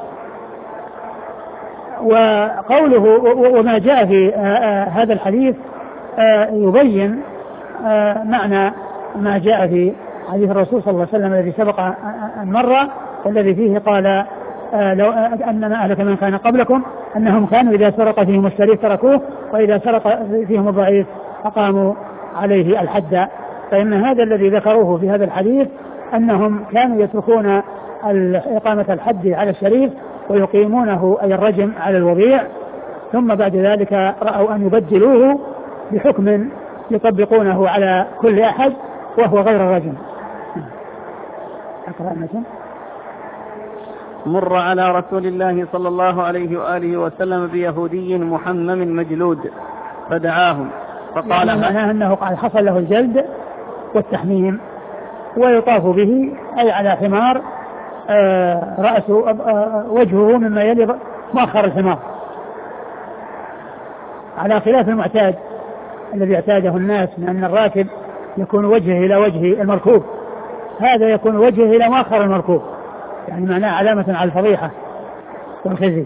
وقوله وما جاء في هذا الحديث يبين معنى ما جاء في حديث الرسول صلى الله عليه وسلم الذي سبق أن مر، والذي فيه قال لو أن ما أهلك من كان قبلكم أنهم كانوا إذا سرق فيهم الشريف تركوه وإذا سرق فيهم الضعيف أقاموا عليه الحد. فإن هذا الذي ذكروه في هذا الحديث أنهم كانوا يتركون إقامة الحد على الشريف ويقيمونه أي الرجم على الوضيع، ثم بعد ذلك رأوا أن يبدلوه بحكم يطبقونه على كل أحد وهو غير الرجم. أقرأ مثلا مر على رسول الله صلى الله عليه وآله وسلم بيهودي محمم مجلود فدعاهم فقال يعني معناه أنه قال حصل له الجلد والتحميم ويطاف به أي على حمار آه رأسه آه وجهه مما يلي مؤخر الحمار، على خلاف المعتاد الذي اعتاده الناس من أن الراكب يكون وجهه إلى وجه المركوب، هذا يكون وجهه إلى مؤخر المركوب، يعني معناه علامة على الفضيحة والخزي.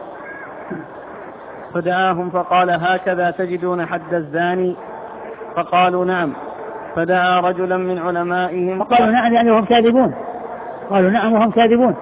فدعاهم فقال هكذا تجدون حد الزاني؟ فقالوا نعم. فدعا رجلا من علمائهم فقالوا نعم يعني وهم كاذبون، قالوا نعم وهم كاذبون.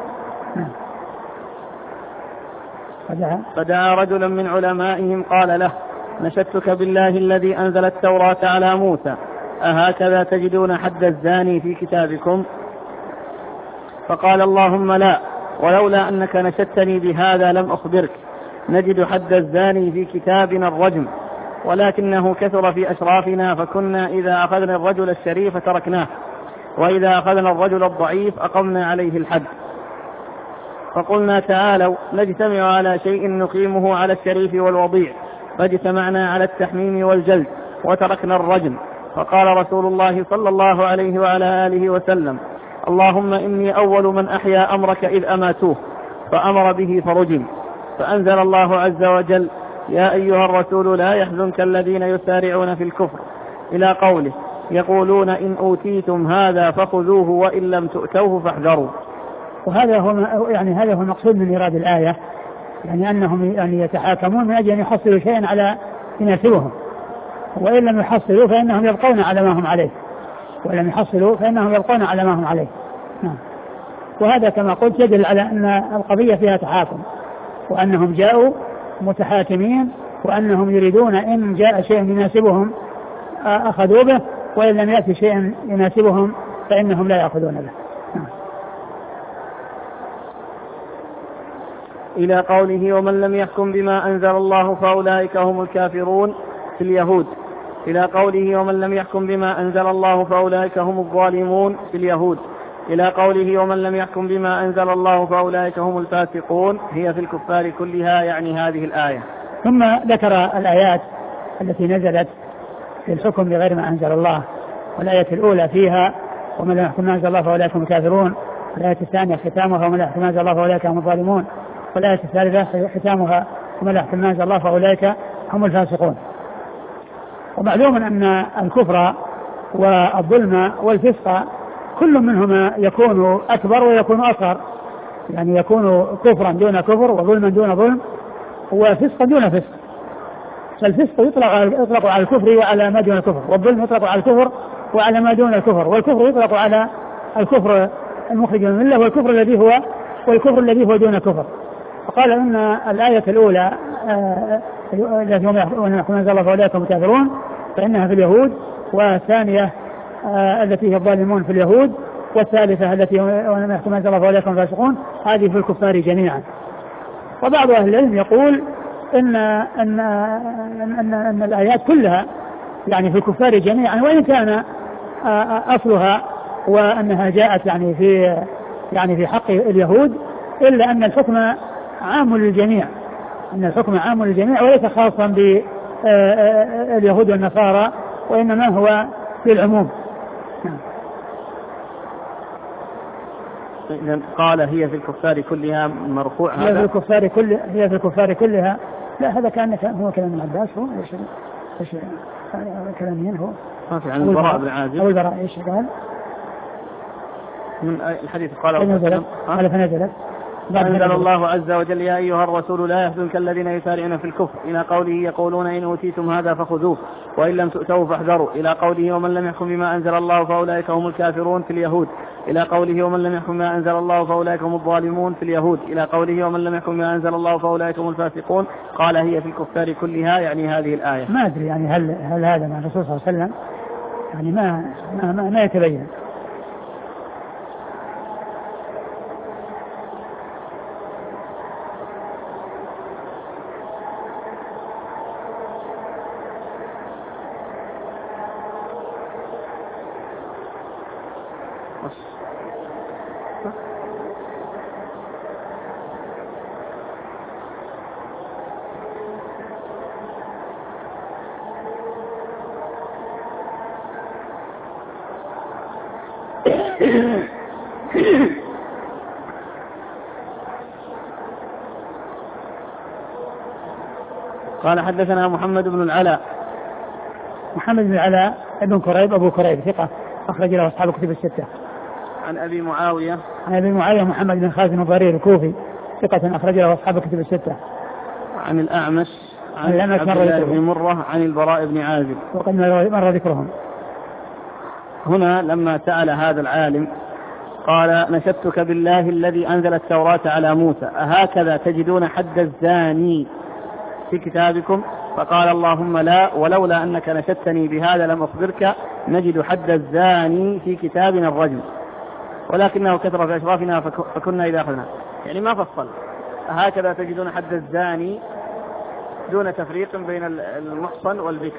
فدعا, فدعا رجلا من علمائهم قال له نشدتك بالله الذي أنزل التوراة على موسى أهكذا تجدون حد الزاني في كتابكم؟ فقال اللهم لا، ولولا أنك نشدتني بهذا لم أخبرك. نجد حد الزاني في كتابنا الرجم، ولكنه كثر في أشرافنا فكنا إذا أخذنا الرجل الشريف تركناه، وإذا أخذنا الرجل الضعيف أقمنا عليه الحد. فقلنا تعالوا نجتمع على شيء نقيمه على الشريف والوضيع، فاجتمعنا على التحميم والجلد وتركنا الرجم. فقال رسول الله صلى الله عليه وعلى آله وسلم اللهم إني أول من أحيا أمرك إذ أماتوه، فأمر به فرجم. فأنزل الله عز وجل يا أيها الرسول لا يحزنك الذين يسارعون في الكفر إلى قوله يقولون إن أوتيتم هذا فخذوه وإن لم تؤتوه فاحذروا. وهذا هو يعني هذا هو المقصود من إيراد الآية، يعني أنهم يعني يتحاكمون من أجل أن يحصلوا شيئا على يناسبهم، وإن لم يحصلوا فإنهم يبقون على ما هم عليه، ولم يحصلوا فإنهم يبقون على ما هم عليه. نعم. وهذا كما قلت يدل على أن القضية فيها تحاكم، وأنهم جاءوا متحاكمين، وأنهم يريدون إن جاء شيء يناسبهم أخذوا به، وإن لم يأتي شيء يناسبهم فإنهم لا يأخذون به. نعم. إلى قوله ومن لم يحكم بما أنزل الله فأولئك هم الكافرون في اليهود. إلى قوله ومن لم يحكم بما أنزل الله فأولئك هم الظالمون في اليهود. إلى قوله ومن لم يحكم بما أنزل الله فأولئك هم الفاسقون، هي في الكفار كلها، يعني هذه الآية. ثم ذكر الآيات التي نزلت في الحكم بغير ما أنزل الله، والآية الأولى فيها ومن لم يحكم بما أنزل الله فأولئك هم الكافرون، والآية الثانية ختامها ومن لم يحكم بما أنزل الله فأولئك هم الظالمون، والآية الثالثة ختامها ومن لم يحكم بما أنزل الله فأولئك هم الفاسقون. ومعلوم أن الكفر والظلم والفسق كل منهما يكون أكبر ويكون أصغر، يعني يكون كفرا دون كفر وظلما دون ظلم وفسقا دون فسق. فالفسق يطلق يطلق على الكفر وعلى ما دون الكفر، والظلم يطلق على الكفر وعلى ما دون الكفر، والكفر يطلق على الكفر المخرج من الملة والكفر الذي هو والكفر الذي هو دون كفر. فقال أن الآية الأولى التي هم يحكمون أنزل الله فأولئك هم الكافرون فإنها في اليهود، والثانية التي هي الظالمون في اليهود، والثالثة التي ولم يحكم ما أنزل الله فأولئك هم الفاسقون هذه في الكفار جميعا. وبعض أهل العلم يقول إن أن أن, أن, أن الآيات كلها يعني في الكفار جميعا، وإن كان أصلها وأنها جاءت يعني في يعني في حق اليهود، إلا أن الحكم عام للجميع، أن الحكم عام للجميع وليس خاصا باليهود والنصارى، وإنما هو للعموم. قال هي في الكفار كلها مرفوع. هي في الكفار كل هي في الكفار كلها. لا هذا كان هو كلام ابن عباس. هو ايش ايش كلام مين هو؟ عن البراء بن عازب. أو البراء ايش قال؟ من الحديث قال فنزلت قال فنزلت أنزل الله عز وجل يا أيها الرسول لا يحزنك الذين يسارعون في الكفر إلى قوله يقولون إن أوتيتم هذا فخذوه وإن لم تؤتوه فاحذروا إلى قوله ومن لم يحكم بما أنزل الله فأولئك هم الكافرون في اليهود إلى قوله ومن لم يحكم بما أنزل الله فأولئك هم الظالمون في اليهود إلى قوله ومن لم يحكم بما أنزل الله فأولئك هم الفاسقون. قال هي في الكفار كلها يعني هذه الآية. ما أدري يعني هل هل هذا مع الرسول صلى الله عليه وسلم يعني ما ما, ما, ما يتبين. قال حدثنا محمد بن العلاء. محمد بن العلاء ابن كريب أبو كريب ثقة أخرج له أصحاب الكتب الستة. عن أبي معاوية. عن أبي معاوية محمد بن خازن الضرير الكوفي ثقة أخرج له أصحاب الكتب الستة. عن الأعمش عن عبد الله بن مرة عن البراء بن عازب وقد مر ذكرهم. هنا لما سأل هذا العالم قال نشدتك بالله الذي أنزل التوراة على موسى أهكذا تجدون حد الزاني في كتابكم؟ فقال اللهم لا، ولولا أنك نشدتني بهذا لم أخبرك نجد حد الزاني في كتابنا الرجم ولكنه كثر في أشرافنا فكنا إذا أخذنا. يعني ما فصل هكذا تجدون حد الزاني دون تفريق بين المحصن والبكر.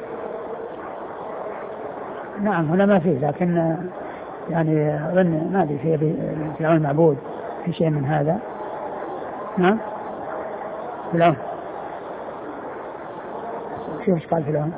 نعم هنا ما فيه، لكن يعني أظن ما أدري في في عون المعبود في شيء من هذا. نعم في العون شوف ايش قال في العون.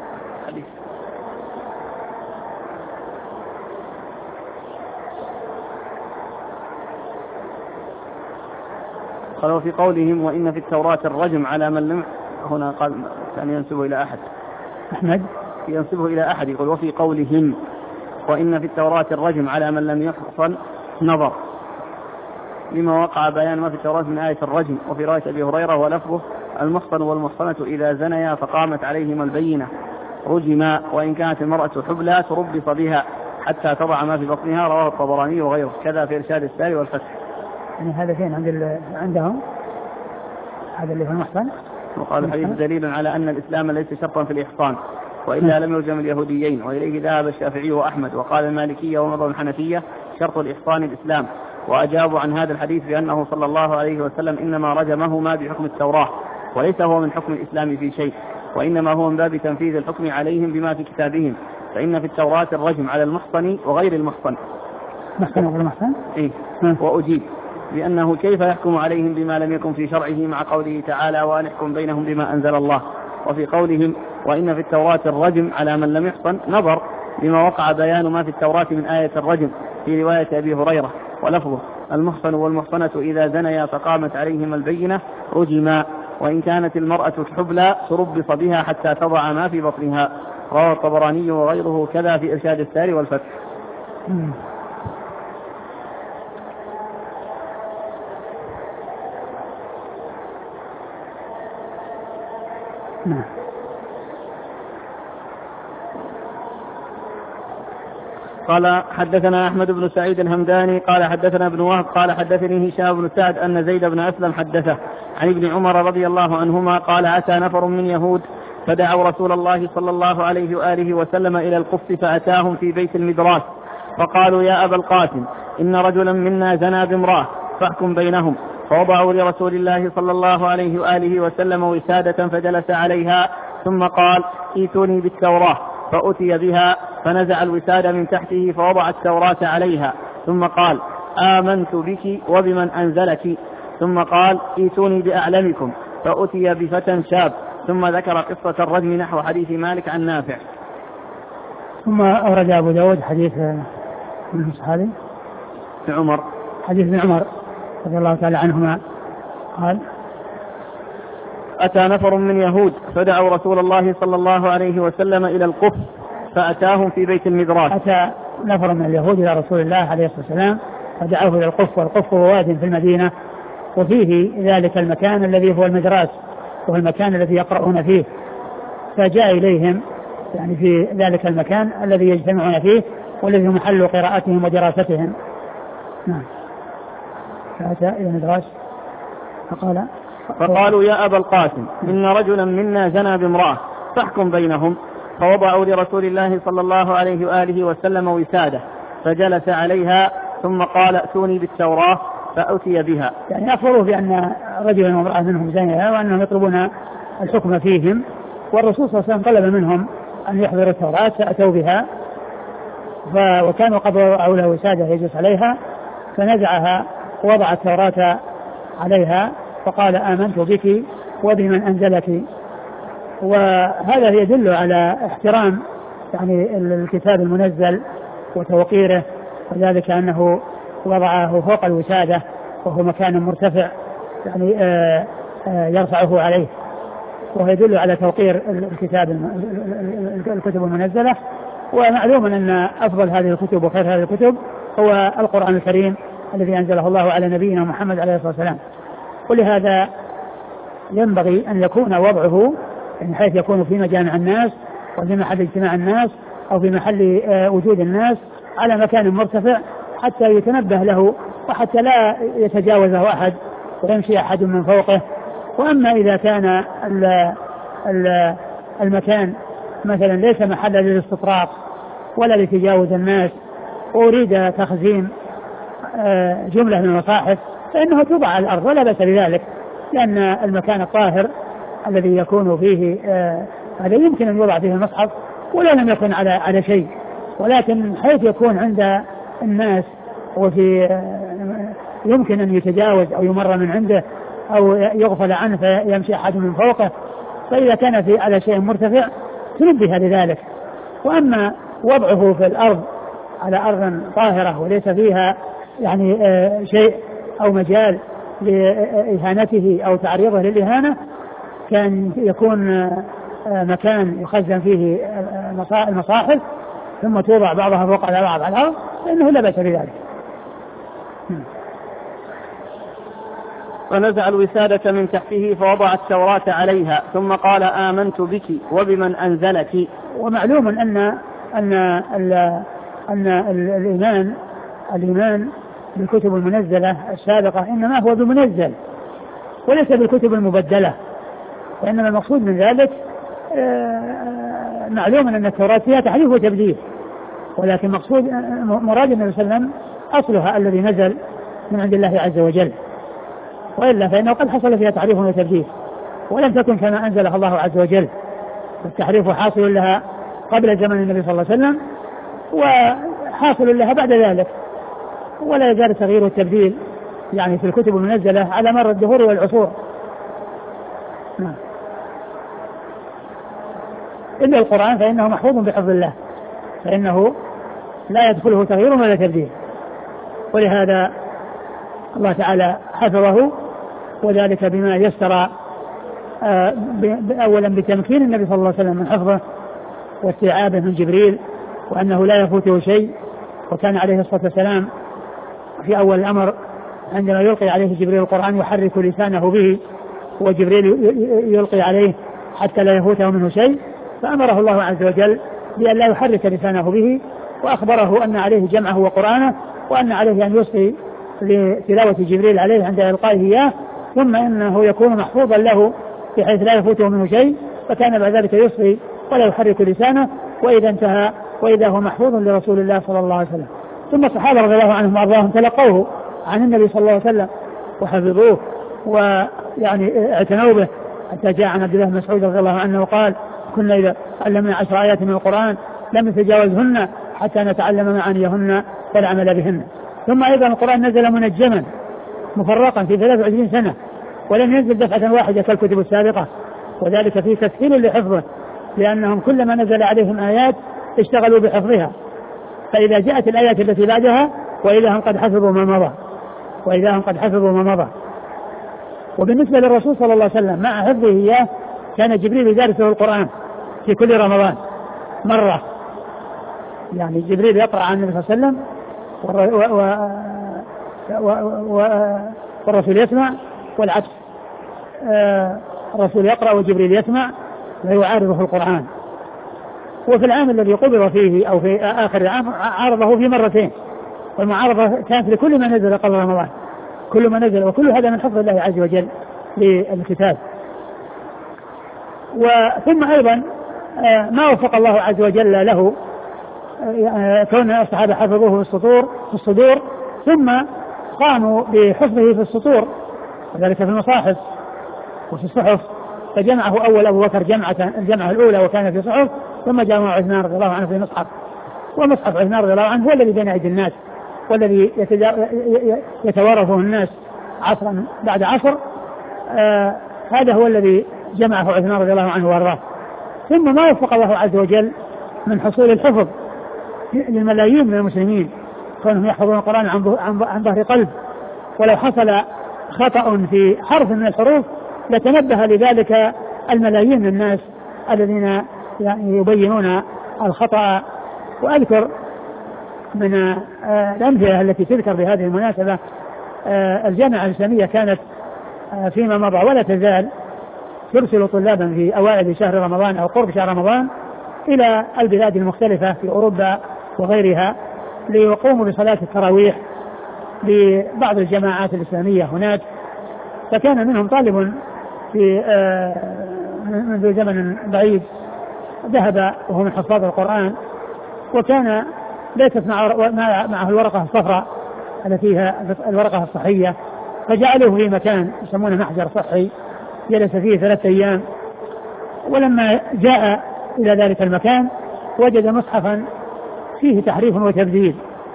قالوا في قولهم وإن في التوراة الرجم على من لم، هنا قال كان ينسبه إلى أحد أحمد ينسبه إلى أحد يقول وفي قولهم وإن في التوراة الرجم على من لم يحصن نظر لما وقع بيان ما في التوراة من آية الرجم. وفي رواية أبي هريرة ولفظه المحصن والمحصنة إذا زنيا فقامت عليهما البينة رجما وإن كانت المرأة حبلى تربص بها حتى تضع ما في بطنها. رواه الطبراني وغيره كذا في إرشاد الساري والفتح. يعني هذا فين عند عندهم هذا اللي هو المحصن. وقال الحديث دليل على أن الإسلام ليس شرطا في الإحصان وإلا لم يلزم اليهوديين، وإليه ذهب الشافعي وأحمد وقال المالكية ومذهب الحنفية شرط الإحصان الإسلام. وأجابوا عن هذا الحديث بأنه صلى الله عليه وسلم إنما رجمه ما بحكم التوراة وليس هو من حكم الإسلام في شيء، وإنما هو من باب تنفيذ الحكم عليهم بما في كتابهم. فإن في التوراة الرجم على المحصن وغير المحصن. محصن وغير المحصن؟ إيه. وأجيب بأنه كيف يحكم عليهم بما لم يكن في شرعه مع قوله تعالى وأن يحكم بينهم بما أنزل الله. وفي قولهم وإن في التوراة الرجم على من لم يحصن نظر لما وقع بيان ما في التوراة من آية الرجم في رواية أبي هريرة ولفظه المحصن والمحصنة إذا زنيا فقامت عليهما البينة رجما وإن كانت المرأة حبلى تربص بها حتى تضع ما في بطنها. رواه الطبراني وغيره كذا في إرشاد الساري والفتح. نعم. قال حدثنا أحمد بن سعيد الهمداني قال حدثنا ابن وهب قال حدثني هشام بن سعد أن زيد بن أسلم حدثه عن ابن عمر رضي الله عنهما قال أتى نفر من يهود فدعوا رسول الله صلى الله عليه وآله وسلم إلى القف فأتاهم في بيت المدراس فقالوا يا أبا القاسم إن رجلا منا زنى بامرأة فاحكم بينهم. فوضعوا لرسول الله صلى الله عليه وآله وسلم وسادة فجلس عليها ثم قال ائتوني بالتوراة، فأتي بها فنزع الوسادة من تحته فوضع التوراة عليها ثم قال آمنت بك وبمن أنزلك، ثم قال ائتوني بأعلمكم، فأتي بفتى شاب، ثم ذكر قصة الرجم نحو حديث مالك عن نافع. ثم أورد أبو داود حديث من الصحابي ابن عمر حديث ابن عمر رضي الله تعالى عنهما قال أتى نفر من يهود فدعوا رسول الله صلى الله عليه وسلم إلى القف فأتاهم في بيت المدراس. أتى نفر من اليهود إلى رسول الله عليه الصلاة والسلام فدعوه إلى القف، والقف هو واد في المدينة وفيه ذلك المكان الذي هو المدراس وهو المكان الذي يقرؤون فيه، فجاء إليهم يعني في ذلك المكان الذي يجتمعون فيه والذي هو محل قراءتهم ودراستهم. نعم. فأتى إلى المدراس فقال فقالوا يا أبا القاسم إن رجلا منا زنى بامرأة فاحكم بينهم. فوضعوا لرسول الله صلى الله عليه وآله وسلم وسادة فجلس عليها ثم قال ائتوني بالتوراة، فأتي بها. يعني أخبروا بأن رجلا وامرأة منهم زنيا وأنهم يطلبون الحكم فيهم، والرسول صلى الله عليه وسلم طلب منهم أن يحضروا التوراة فأتوا بها، وكانوا قد وضعوا له وسادة يجلس عليها فنزعها ووضع التوراة عليها فقال آمنت بك وبمن أنزلك. وهذا يدل على احترام يعني الكتاب المنزل وتوقيره، وذلك أنه وضعه فوق الوسادة وهو مكان مرتفع يعني آآ آآ يرفعه عليه، وهو يدل على توقير الكتاب الكتب المنزلة. ومعلوم أن أفضل هذه الكتب وخير هذه الكتب هو القرآن الكريم الذي أنزله الله على نبينا محمد عليه الصلاة والسلام، ولهذا ينبغي أن يكون وضعه يعني حيث يكون في مجامع الناس وفي محل اجتماع الناس أو في محل وجود الناس على مكان مرتفع حتى يتنبه له وحتى لا يتجاوزه أحد ويمشي أحد من فوقه. وأما إذا كان ال ال المكان مثلا ليس محلا للاستطراق ولا لتجاوز الناس وأريد تخزين جملة من المصاحف فإنه توضع على الأرض ولا بأس بذلك، لأن المكان الطاهر الذي يكون فيه هذا يمكن أن يوضع فيه المصحف ولا لم يكن على على شيء، ولكن حيث يكون عند الناس وفي يمكن أن يتجاوز أو يمر من عنده أو يغفل عنه فيمشي أحد من فوقه، فإذا كان في على شيء مرتفع تنبه لذلك. وأما وضعه في الأرض على أرض طاهرة وليس فيها يعني شيء أو مجال لإهانته أو تعريضه للإهانة، كان يكون مكان يخزن فيه المصاحف ثم توضع بعضها فوق على بعض على الأرض فإنه لا بأس بذلك. فنزع الوسادة من تحته فوضع التوراة عليها ثم قال آمنت بك وبمن أنزلك. ومعلوم أن أن أن الإيمان الإيمان بالكتب المنزلة السابقة إنما هو بمنزل وليس بالكتب المبدلة، وإنما المقصود من ذلك معلوم أن التوراة فيها تحريف وتبديل، ولكن مقصود مراد النبي صلى الله عليه وسلم أصلها الذي نزل من عند الله عز وجل، وإلا فإنه قد حصل فيها تحريف وتبديل ولم تكن كما أنزلها الله عز وجل، والتحريف حاصل لها قبل زمن النبي صلى الله عليه وسلم وحاصل لها بعد ذلك، ولا يزال التغيير والتبديل يعني في الكتب المنزلة على مر الدهور والعصور. نعم. إلا القرآن فإنه محفوظ بحفظ الله، فإنه لا يدخله تغيير ولا تبديل، ولهذا الله تعالى حفظه، وذلك بما يسر أولا بتمكين النبي صلى الله عليه وسلم من حفظه واستيعابه من جبريل وأنه لا يفوته شيء. وكان عليه الصلاة والسلام في أول الأمر عندما يلقي عليه جبريل القرآن يحرك لسانه به وجبريل يلقي عليه حتى لا يفوته منه شيء، فأمره الله عز وجل بأن لا يحرك لسانه به، وأخبره أن عليه جمعه وقرآنه وأن عليه أن يصغي لتلاوة جبريل عليه عند إلقائه إياه، ثم إنه يكون محفوظا له بحيث لا يفوته منه شيء، فكان بعد ذلك يصغي ولا يحرك لسانه، وإذا انتهى وإذا هو محفوظ لرسول الله صلى الله عليه وسلم. ثم الصحابة رضي الله عنهم وأرضاهم تلقوه عن النبي صلى الله عليه وسلم وحفظوه ويعني اعتنوا به، حتى جاء عن عبد الله بن مسعود رضي الله عنه وقال كنا إذا علمنا عشر آيات من القرآن لم نتجاوزهن حتى نتعلم معانيهن والعمل بهن. ثم أيضا القرآن نزل منجما مفرقا في ثلاث وعشرين سنة ولم ينزل دفعة واحدة كالكتب السابقة، وذلك فيه تسهيل لحفظه، لأنهم كلما نزل عليهم آيات اشتغلوا بحفظها، فإذا جاءت الآيات التي بعدها وإذا هم قد حفظوا ما مضى وإذا هم قد حفظوا ما مضى. وبالنسبة للرسول صلى الله عليه وسلم مع حفظه إياه كان جبريل يدارسه القرآن في كل رمضان مرة، يعني جبريل يقرأ عن النبي صلى الله عليه وسلم والرسول يسمع والعكس، الرسول يقرأ وجبريل يسمع ويعارضه القرآن. وفي العام الذي قبض فيه أو في آخر العام عارضه في مرتين، والمعارضة كانت لكل ما نزل قبل رمضان، كل ما نزل، وكل هذا من حفظ الله عز وجل للكتاب. وثم أيضا ما وفق الله عز وجل له كون الصحابة حفظوه في السطور في الصدور ثم قاموا بحفظه في السطور، وذلك في المصاحف وفي الصحف، فجمعه أول أبو بكر جمعة الجمعة الأولى وكان في صحف، ثم جمع عثمان رضي الله عنه في مصحف، ومصحف عثمان رضي الله عنه هو الذي بين أيدي الناس والذي يتوارثه الناس عصرا بعد عصر. آه هذا هو الذي جمعه عثمان رضي الله عنه وارضاه. ثم ما وفق الله عز وجل من حصول الحفظ للملايين من المسلمين كونهم يحفظون القرآن عن ظهر قلب، ولو حصل خطأ في حرف من الحروف لتنبه لذلك الملايين من الناس الذين يعني يبينون الخطأ. وأذكر من الأمثلة التي تذكر بهذه المناسبة الجامعة الإسلامية كانت فيما مضى ولا تزال ترسل طلابا في أوائل شهر رمضان أو قرب شهر رمضان إلى البلاد المختلفة في أوروبا وغيرها ليقوموا بصلاة التراويح ببعض الجماعات الإسلامية هناك. فكان منهم طالب في منذ زمن بعيد ذهب وهو من حفاظ القرآن، وكان ليست معه الورقة الصفراء التي فيها الورقة الصحية، فجعلوه في مكان يسمونه محجر صحي جلس فيه ثلاثة أيام. ولما جاء إلى ذلك المكان وجد مصحفا فيه تحريف وتبديل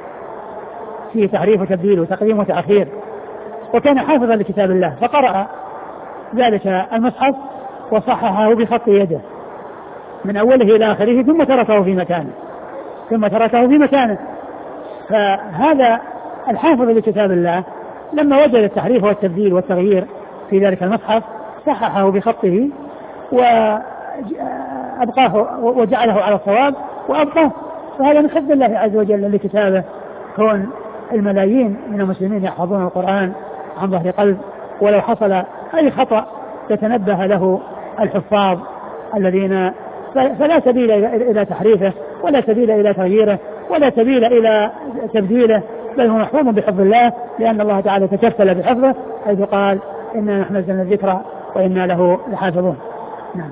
فيه تحريف وتبديل وتقديم وتأخير، وكان حافظا لكتاب الله، فقرأ ذلك المصحف وصححه بخط يده من أوله إلى آخره ثم تركه في مكانه ثم تركه في مكانه فهذا الحافظ لكتاب الله لما وجد التحريف والتبديل والتغيير في ذلك المصحف صححه بخطه وأبقاه وجعله على الصواب وأبقاه. فهذا من حفظ الله عز وجل لكتابه، كون الملايين من المسلمين يحفظون القرآن عن ظهر قلب، ولو حصل أي خطأ تتنبه له الحفاظ الذين فلا سبيل إلى تحريفه ولا سبيل إلى تغييره ولا سبيل إلى تبديله، بل هو محفوظ بحفظ الله، لأن الله تعالى تكفل بحفظه حيث قال إنا نحن نزلنا الذكر وإنا له لحافظون. نعم.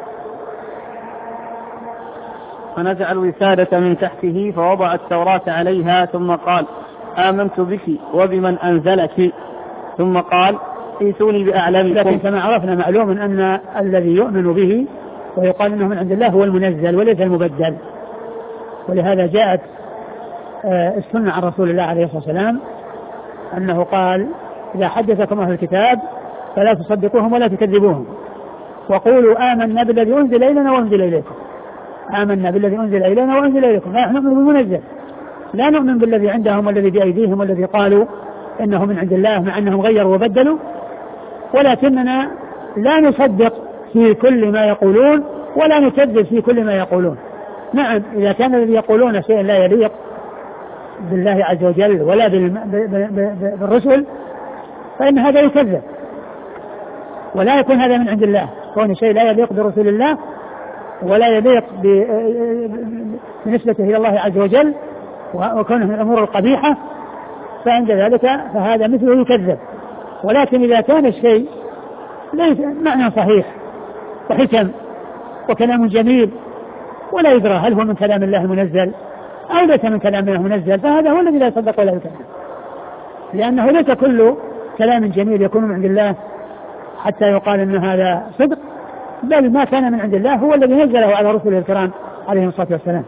فنزع الوسادة من تحته فوضع التوراة عليها ثم قال آمنت بك وبمن أنزلك، ثم قال ائتوني بأعلامكم. لكن كما عرفنا معلوم أن الذي يؤمن به ويقال إنه من عند الله هو المنزل وليس المبدل، ولهذا جاءت السنة عن رسول الله عليه الصلاة والسلام أنه قال إذا حدثكم أهل الكتاب فلا تصدقوهم ولا تكذبوهم وقولوا آمنا بالذي أنزل إلينا وأنزل إليكم. آمنا بالذي أنزل إلينا وأنزل إليكم، لا نحن نؤمن بالمنزل، لا نؤمن بالذي عندهم والذي بأيديهم والذي قالوا إنه من عند الله مع أنهم غيروا وبدلوا، ولكننا لا نصدق في كل ما يقولون ولا نكذب في كل ما يقولون. نعم إذا كان الذي يقولون شيء لا يليق بالله عز وجل ولا بالرسل فإن هذا يكذب، ولا يكون هذا من عند الله، كون شيء لا يليق برسول الله ولا يليق بنسبته إلى الله عز وجل وكونه من الأمور القبيحة، فعند ذلك فهذا مثله يكذب. ولكن إذا كان الشيء ليس معنى صحيح وحكم وكلام جميل ولا يدرى هل هو من كلام الله المنزل أو ليس من كلام منزل، فهذا هو الذي لا يصدق ولا يكذب، لأنه ليس كل كلام جميل يكون من عند الله حتى يقال أن هذا صدق، بل ما كان من عند الله هو الذي نزله على رسله الكرام عليهم الصلاة والسلام.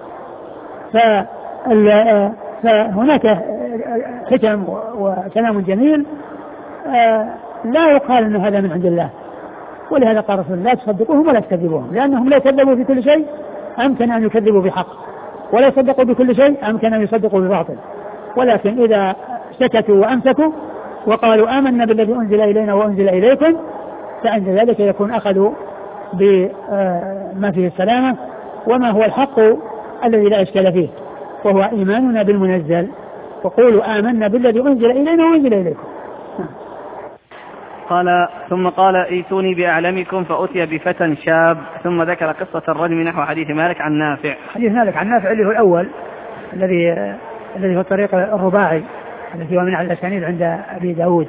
فهناك حكم وكلام جميل لا يقال أن هذا من عند الله، ولهذا قال رسول الله لا تصدقوهم ولا تكذبوهم، لأنهم لا يكذبوا في كل شيء أمكن أن يكذبوا بحق، ولا يصدقوا بكل شيء أمكن أن يصدقوا بباطل. ولكن إذا سكتوا وأمسكوا وقالوا آمنا بالذي أنزل إلينا وأنزل إليكم، فعند ذلك يكون أخذوا بما فيه السلامة وما هو الحق الذي لا إشكال فيه، وهو إيماننا بالمنزل. وقولوا آمنا بالذي أنزل إلينا وأنزل إليكم. قال ثم قال ائتوني بأعلمكم فأتي بفتى شاب، ثم ذكر قصة الرجم نحو حديث مالك عن نافع. حديث مالك عن نافع اللي هو الأول الذي الذي هو الطريق الرباعي الذي هو من على الأسانيد عند أبي داود.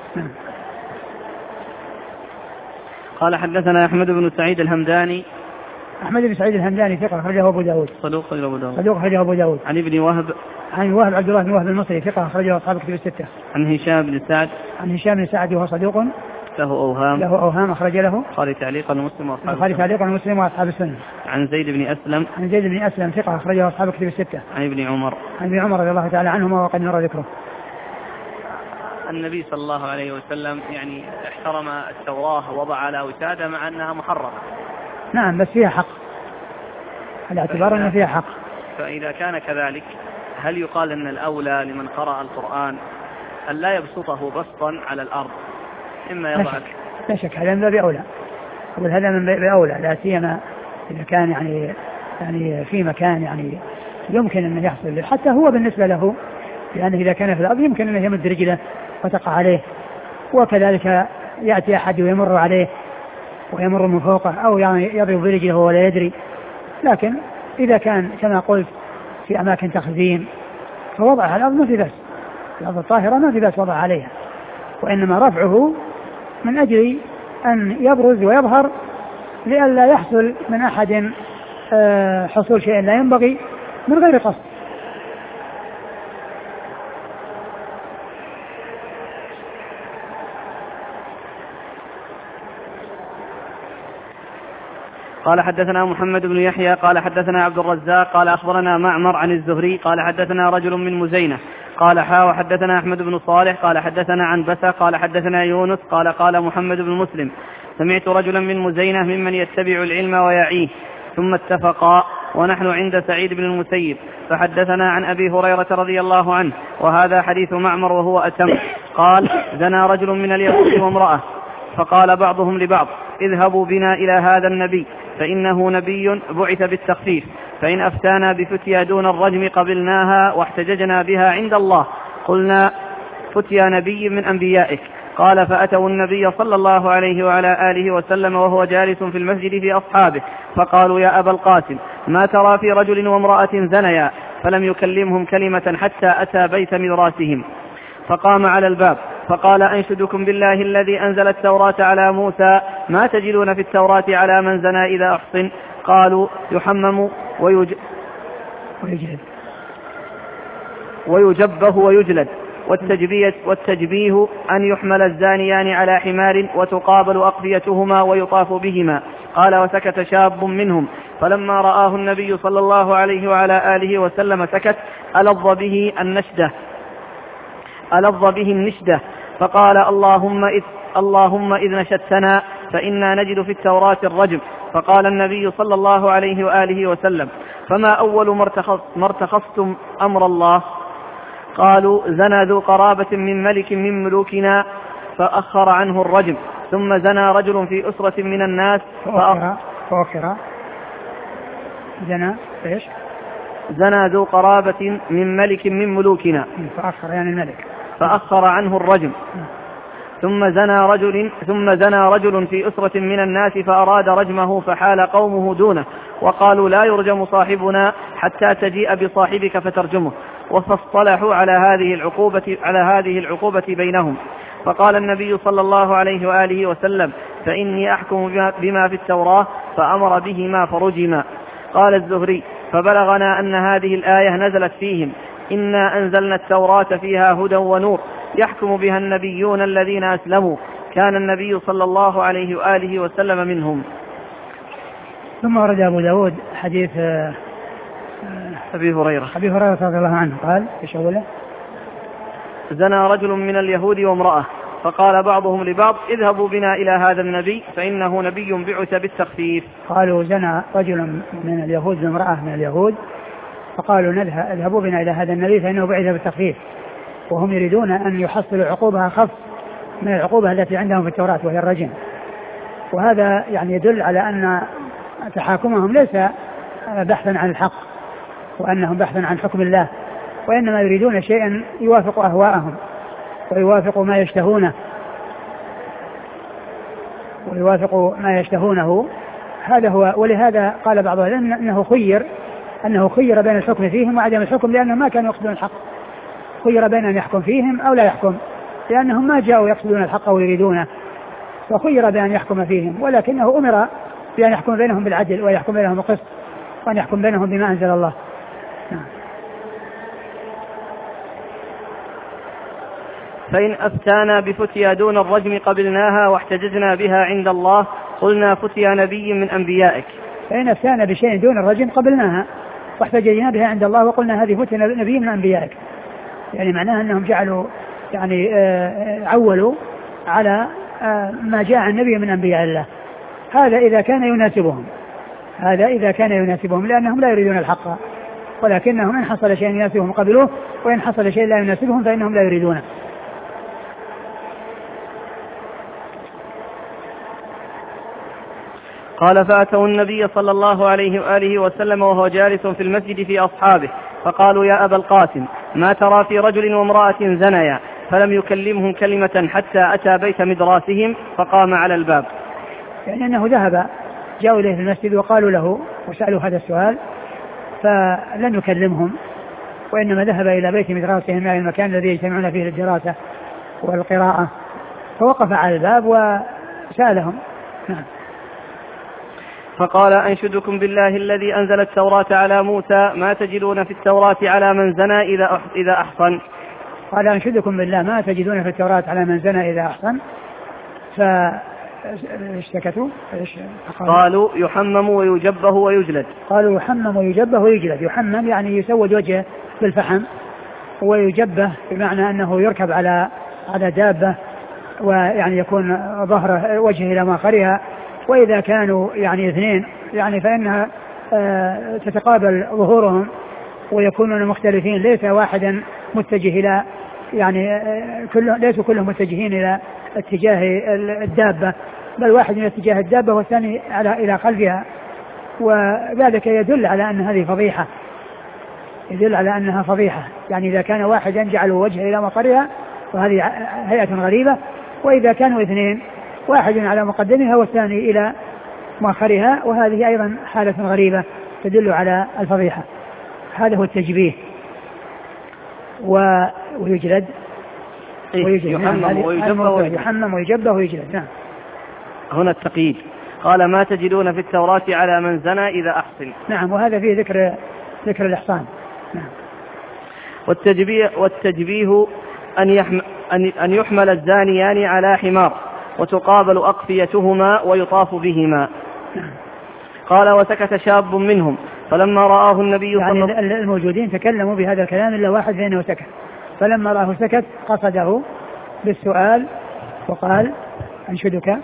قال حدثنا أحمد بن سعيد الهمداني. أحمد بن سعيد الهمداني ثقة أخرجه أبو داود. صدوق أخرجه أبو داود. صدوق أخرجه أبو داود. عن ابن وهب. عن وهب عبد الله بن وهب المصري ثقة أخرجه أصحاب الكتب الستة. عن هشام بن سعد. عن هشام بن سعد وهو صدوق له أوهام. له أوهام أخرج له. قال تعليقا مسلم وأصحاب. قال تعليقا مسلم وأصحاب السنة. عن زيد بن أسلم. عن زيد بن أسلم ثقة أخرجه أصحاب الكتب الستة. عن ابن عمر. عن ابن عمر رضي الله تعالى عنهما وقد مر ذكره. النبي صلى الله عليه وسلم يعني احترم التوراة ووضع على وسادة مع أنها محرمة. نعم بس فيها حق، على اعتبار أن فيها حق. فإذا كان كذلك هل يقال أن الأولى لمن قرأ القرآن أن لا يبسطه بسطا على الأرض، إما يضع؟ لا شك هذا من باب أولى، أقول هذا من باب أولى، لا سيما إذا كان يعني يعني في مكان يعني يمكن أن يحصل، حتى هو بالنسبة له، لأنه إذا كان في الأرض يمكن أن يمد رجله وتقع عليه، وكذلك يأتي أحد ويمر عليه ويمر من فوقه أو يعني يضرب برجله ولا يدري. لكن إذا كان كما قلت في أماكن تخزين فوضعها على الأرض ما في بأس، الأرض الطاهرة ما في بأس وضع عليها، وإنما رفعه من أجل أن يبرز ويظهر لئلا يحصل من أحد حصول شيء لا ينبغي من غير قصد. قال حدثنا محمد بن يحيى قال حدثنا عبد الرزاق قال أخبرنا معمر عن الزهري قال حدثنا رجل من مزينة قال حا وحدثنا أحمد بن صالح قال حدثنا عن بسة قال حدثنا يونس قال قال محمد بن مسلم سمعت رجلا من مزينة ممن يتبع العلم ويعيه ثم اتفقا ونحن عند سعيد بن المسيب فحدثنا عن أبي هريرة رضي الله عنه وهذا حديث معمر وهو أتم. قال زنى رجل من اليهود وامرأة فقال بعضهم لبعض اذهبوا بنا إلى هذا النبي فإنه نبي بعث بالتخفيف، فإن أفتانا بفتيا دون الرجم قبلناها واحتججنا بها عند الله. قلنا فتيا نبي من أنبيائك. قال فأتوا النبي صلى الله عليه وعلى آله وسلم وهو جالس في المسجد في أصحابه فقالوا يا أبا القاسم ما ترى في رجل وامرأة زنيا؟ فلم يكلمهم كلمة حتى أتى بيت مدراسهم فقام على الباب فقال أنشدكم بالله الذي أنزل التوراة على موسى ما تجدون في التوراة على من زنى إذا أحصن؟ قالوا يحمم ويج... ويجلد ويجبه ويجلد والتجبية والتجبيه أن يحمل الزانيان على حمار وتقابل أقفيتهما ويطاف بهما. قال وسكت شاب منهم فلما رآه النبي صلى الله عليه وعلى آله وسلم سكت ألظ به النشدة ألظ به النشدة فقال اللهم إذ, اللهم إذ نشدتنا فإنا نجد في التوراة الرجم. فقال النبي صلى الله عليه وآله وسلم فما أول ما ارتخصتم أمر الله؟ قالوا زنى ذو قرابة من ملك من ملوكنا فأخر عنه الرجم. ثم زنى رجل في أسرة من الناس فأخر فأخر زنى إيش؟ زنى ذو قرابة من ملك من ملوكنا فأخر يعني الملك فأخر عنه الرجم. ثم زنى رجل ثم زنى رجل في أسرة من الناس فأراد رجمه فحال قومه دونه وقالوا لا يرجم صاحبنا حتى تجيء بصاحبك فترجمه، وفاصطلحوا على هذه العقوبة على هذه العقوبة بينهم. فقال النبي صلى الله عليه وآله وسلم فإني أحكم بما في التوراة فأمر بهما فرجما. قال الزهري فبلغنا أن هذه الآية نزلت فيهم: إنا أنزلنا التوراة فيها هدى ونور يحكم بها النبيون الذين أسلموا كان النبي صلى الله عليه وآله وسلم منهم. ثم ورد أبو داود حديث أبي هريرة أبي هريرة رضي الله عنه قال إيش أوله؟ زنى رجل من اليهود وامرأة فقال بعضهم لبعض: اذهبوا بنا إلى هذا النبي فإنه نبي بعث بالتخفيف. قالوا زنى رجل من اليهود وامرأة من اليهود فقالوا نذهب اذهبوا بنا إلى هذا النبي فإنه بعث بالتخفيف، وهم يريدون أن يحصلوا عقوبها خف من العقوبة التي عندهم في التوراة وهي الرجم. وهذا يعني يدل على أن تحاكمهم ليس بحثا عن الحق وأنهم بحثا عن حكم الله، وإنما يريدون شيئا يوافق أهواءهم ويوافق ما يشتهونه ويوافق ما يشتهونه هذا هو. ولهذا قال بعضهم أنه خير أنه خير بين الحكم فيهم وعدم الحكم، لأنهم ما كانوا يقصدون الحق، خير بين أن يحكم فيهم أو لا يحكم، لأنهم ما جاءوا يقصدون الحق ويريدونه، فخير بأن يحكم فيهم، ولكنه أمر بأن يحكم بينهم بالعدل ويحكم بينهم بالقسط وأن يحكم بينهم بما أنزل الله. فإن أفتانا بفتيا دون الرجم قبلناها واحتججنا بها عند الله قلنا فتيا نبي من أنبيائك. فإن أفتانا بشيء دون الرجم قبلناها واحتججنا بها عند الله وقلنا هذه فتيا نبي من أنبيائك، يعني معناها أنهم جعلوا يعني عولوا على ما جاء عن نبي من أنبياء الله. هذا إذا كان يناسبهم هذا إذا كان يناسبهم لأنهم لا يريدون الحق، ولكنهم إن حصل شيء يناسبهم قبلوه وإن حصل شيء لا يناسبهم فإنهم لا يريدونه. قال: فأتوا النبي صلى الله عليه وآله وسلم وهو جالس في المسجد في أصحابه فقالوا: يا أبا القاسم، ما ترى في رجل وامرأة زنيا؟ فلم يكلمهم كلمة حتى أتى بيت مدراسهم فقام على الباب. يعني أنه ذهب جاءوا إليه في المسجد وقالوا له وسألوا هذا السؤال فلن يكلمهم، وإنما ذهب إلى بيت مدراسهم يعني المكان الذي يجتمعون فيه للدراسة والقراءة، فوقف على الباب وسألهم. نعم. فقال: أنشدكم بالله الذي أنزل التوراة على موسى ما تجدون في التوراة على من زنى إذا إذا أحصن. قال: أنشدكم بالله ما تجدون في التوراة على من زنى إذا أحصن. فاشتكتوا قالوا: يحمم ويجبه ويجلد. قالوا: يحمم ويجبه ويجلد. يحمم يعني يسود وجهه بالفحم، ويجبه بمعنى أنه يركب على على دابة ويعني يكون ظهره وجهه إلى ماخرها. وإذا كانوا يعني اثنين يعني فإنها آه تتقابل ظهورهم ويكونون مختلفين، ليس واحدا متجه إلى يعني آه كل ليسوا كلهم متجهين إلى اتجاه الدابة، بل واحد من اتجاه الدابة والثاني على إلى خلفها، وذلك يدل على أن هذه فضيحة يدل على أنها فضيحة. يعني إذا كان واحدا جعلوا وجهه إلى مقرها وهذه هيئة غريبة، وإذا كانوا اثنين واحد على مقدمها والثاني إلى مؤخرها وهذه أيضا حالة غريبة تدل على الفضيحة. هذا هو التجبيه. ويجلد يحمم ويجبه ويجلد. نعم. هنا التقييد. قال: ما تجدون في التوراة على من زنى إذا أحصن. نعم. وهذا فيه ذكر ذكر الإحصان. نعم. والتجبيه, والتجبيه أن, يحم أن يحمل الزانيان على حمار وتقابل أقفيتهما ويطاف بهما. قال: وسكت شاب منهم فلما رآه النبي يعني صلى الله عليه وسلم الموجودين تكلموا بهذا الكلام إلا واحد فإنه سكت، فلما رآه سكت قصده بالسؤال وقال: أنشدك.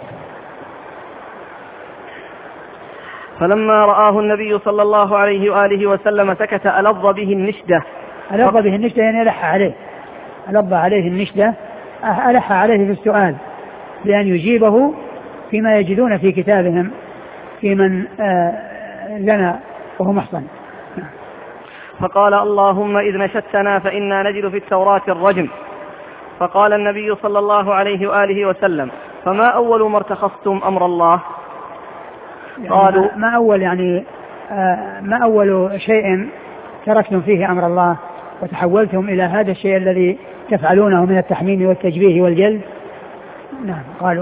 فلما رآه النبي صلى الله عليه وآله وسلم سكت ألظ به النشدة. ألظ به النشدة يعني ألح عليه ألظ عليه النشدة ألح عليه في السؤال بأن يجيبه فيما يجدون في كتابهم في من زنى وهو محصن. فقال: اللهم إذ نشدتنا فإنا نجد في التوراة الرجم. فقال النبي صلى الله عليه وآله وسلم: فما أول ما ارتخصتم أمر الله؟ يعني قالوا: ما أول يعني ما أول شيء تركتم فيه أمر الله وتحولتم إلى هذا الشيء الذي تفعلونه من التحميم والتجبيه والجلد؟ نعم. قالوا: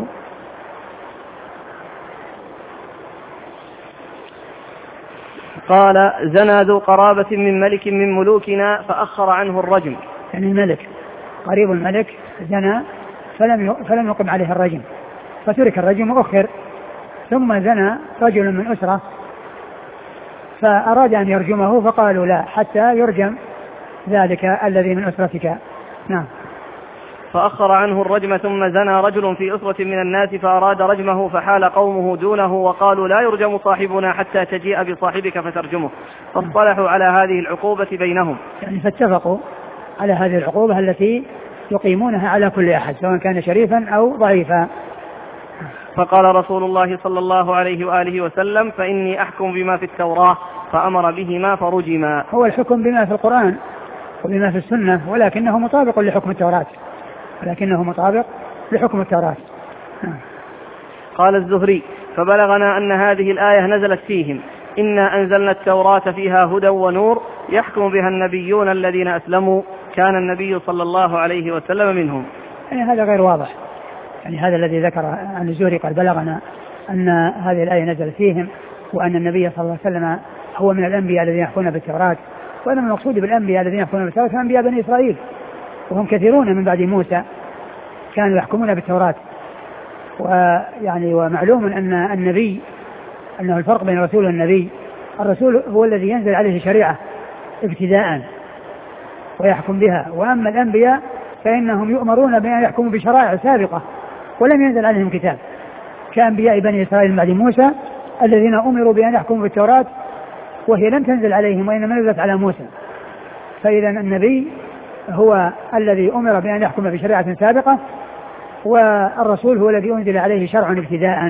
قال زنى ذو قرابة من ملك من ملوكنا فأخر عنه الرجم. يعني الملك قريب الملك زنى فلم فلم يقم عليه الرجم فترك الرجم وأخر، ثم زنى رجل من أسرة فأراد أن يرجمه فقالوا لا حتى يرجم ذلك الذي من أسرتك. نعم. فأخر عنه الرجم ثم زنى رجل في أسرة من الناس فأراد رجمه فحال قومه دونه وقالوا لا يرجم صاحبنا حتى تجيء بصاحبك فترجمه، فاصطلحوا على هذه العقوبة بينهم. يعني فاتفقوا على هذه العقوبة التي يقيمونها على كل أحد سواء كان شريفا أو ضعيفا. فقال رسول الله صلى الله عليه وآله وسلم فإني أحكم بما في التوراة، فأمر بهما فرجما. هو الحكم بما في القرآن وبما في السنة ولكنه مطابق لحكم التوراة ولكنه مطابق لحكم التوراة. قال الزهري فبلغنا أن هذه الآية نزلت فيهم إنا أنزلنا التوراة فيها هدى ونور يحكم بها النبيون الذين أسلموا كان النبي صلى الله عليه وسلم منهم. يعني هذا غير واضح، يعني هذا الذي ذكر عن الزهري قال بلغنا أن هذه الآية نزلت فيهم وأن النبي صلى الله عليه وسلم هو من الأنبياء الذين يحكمون بالتوراة، وأن المقصود بالأنبياء الذين يحكمون بالتوراة هم أنبياء بني إسرائيل، وهم كثيرون من بعد موسى كانوا يحكمون بالتوراة. ويعني ومعلوم أن النبي أنه الفرق بين الرسول والنبي، الرسول هو الذي ينزل عليه شريعة ابتداء ويحكم بها، وأما الأنبياء فإنهم يؤمرون بأن يحكموا بشرائع سابقة ولم ينزل عليهم كتاب، كأنبياء بني إسرائيل بعد موسى الذين أمروا بأن يحكموا بالتوراة وهي لم تنزل عليهم وإنما نزلت على موسى. فإذا النبي هو الذي أمر بأن يحكم بشريعة سابقة، والرسول هو الذي أنزل عليه شرع ابتداء.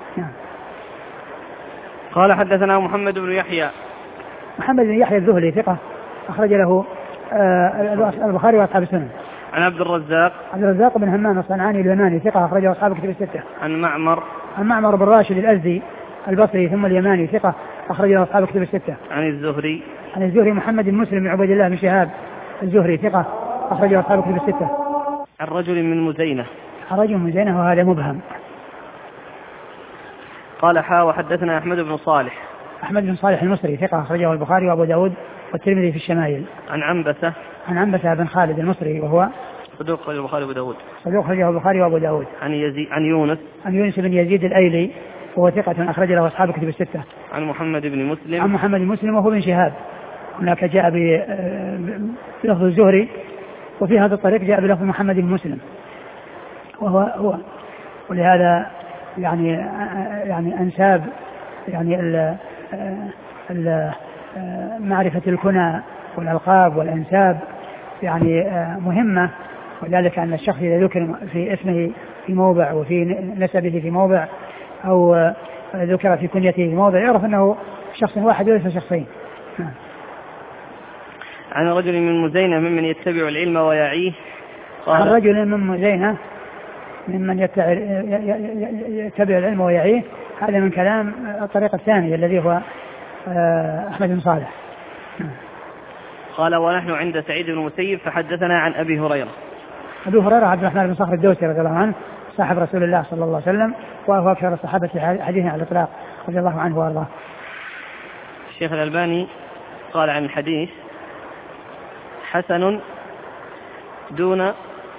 قال حدثنا محمد بن يحيى. محمد بن يحيى الذهلي ثقة أخرج له البخاري وأصحاب السنن. عن عبد الرزاق. عبد الرزاق بن همام الصنعاني اليماني ثقة أخرجه أصحاب الكتب الستة. عن معمر. عن معمر بن راشد الأزدي البصري ثم اليماني ثقة أخرجه أصحاب الكتب الستة. عن الزهري. عن الزهري محمد بن مسلم بن عبيد الله بن شهاب الزهري ثقة أخرجه أصحاب الكتب الستة. عن رجل من مزينة. عن رجل من مزينة وهذا مبهم. قال حا وحدثنا أحمد بن صالح. أحمد بن صالح المصري ثقة أخرجه البخاري وأبو داود والترمذي في الشمائل. عن عنبسة. عن عنبسة بن خالد المصري وهو صدوق أخرجه البخاري وأبو داود. صدوق أخرجه البخاري وأبو داود. عن يزيد عن يونس. عن يونس بن يزيد الأيلي وهو ثقة أخرج له أصحاب الكتب الستة. عن محمد بن مسلم. عن محمد بن مسلم وهو بن شهاب. هناك جاء بلفظ الزهري وفي هذا الطريق جاء بلفظ محمد بن مسلم وهو هو ولهذا يعني يعني أنساب يعني ال ال معرفة الكنى والألقاب والأنساب يعني مهمة، وذلك أن الشخص إذا ذكر في اسمه في موضع وفي نسبه في موضع أو ذكر في كنيته في موضع يعرف أنه شخص واحد وليس شخصين. عن رجل من مزينة ممن يتبع العلم ويعيه. عن رجل من مزينة ممن يتبع العلم ويعيه، هذا من كلام الطريقة الثانية الذي هو أحمد بن صالح. قال ونحن عند سعيد بن المسيب فحدثنا عن أبي هريرة. أبي هريرة عبد الرحمن بن صخر الدوسي رضي الله عنه صاحب رسول الله صلى الله عليه وسلم وهو أكثر الصحابة حديثا على الإطلاق رضي الله عنه وأرضاه. الشيخ الألباني قال عن الحديث حسن دون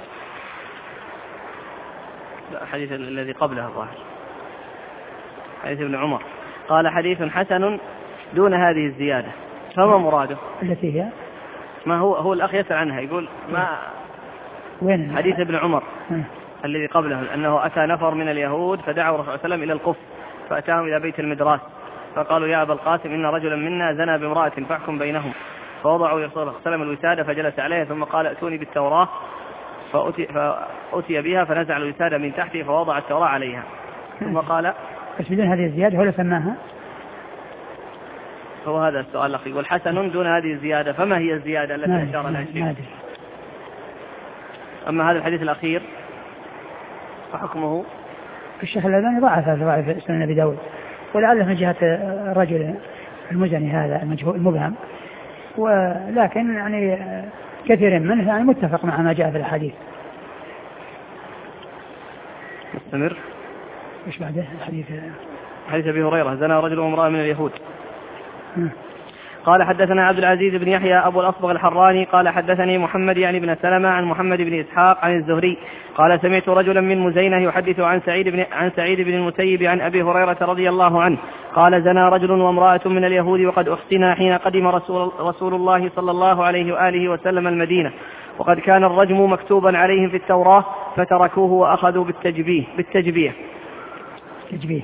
الحديث الذي قبله الظاهر حديث ابن عمر، قال حديث حسن دون هذه الزيادة، فما مراده؟ التي هي ما هو هو الأخ يسأل عنها يقول ما وين حديث ابن عمر م. الذي قبله أنه أتى نفر من اليهود فدعوا الرسول صلى الله عليه وسلم إلى القف فأتاهم إلى بيت المدراس فقالوا يا أبا القاسم إن رجلا منا زنى بامرأة فاحكم بينهم، فوضعوا رسول الله صلى الله عليه وسلم الوسادة فجلس عليها ثم قال ائتوني بالتوراة فأتي, فأتي بها فنزع الوسادة من تحته فوضع التوراة عليها ثم قال بس بدون هذه الزيادة ولا سماها؟ هو هذا السؤال الأخي يقول حسن دون هذه الزيادة، فما هي الزيادة التي أشار لها الشيخ؟ أما هذا الحديث الأخير فحكمه الشيخ الألباني ضعف ضعف سنن أبي داود، ولعله من جهة الرجل المزني هذا المبهم، ولكن يعني كثير منه يعني متفق مع ما جاء في الحديث. مستمر. ايش بعده الحديث؟ حديث أبي هريرة زنى رجل وامرأة من اليهود. قال حدثنا عبد العزيز بن يحيى أبو الأصبغ الحراني قال حدثني محمد يعني بن سلمة عن محمد بن إسحاق عن الزهري قال سمعت رجلا من مزينة يحدث عن سعيد بن, عن سعيد بن المسيب عن أبي هريرة رضي الله عنه قال زنى رجل وامرأة من اليهود وقد أحسنا حين قدم رسول, رسول الله صلى الله عليه وآله وسلم المدينة وقد كان الرجم مكتوبا عليهم في التوراة فتركوه وأخذوا بالتجبيه بالتجبيه تجبيه.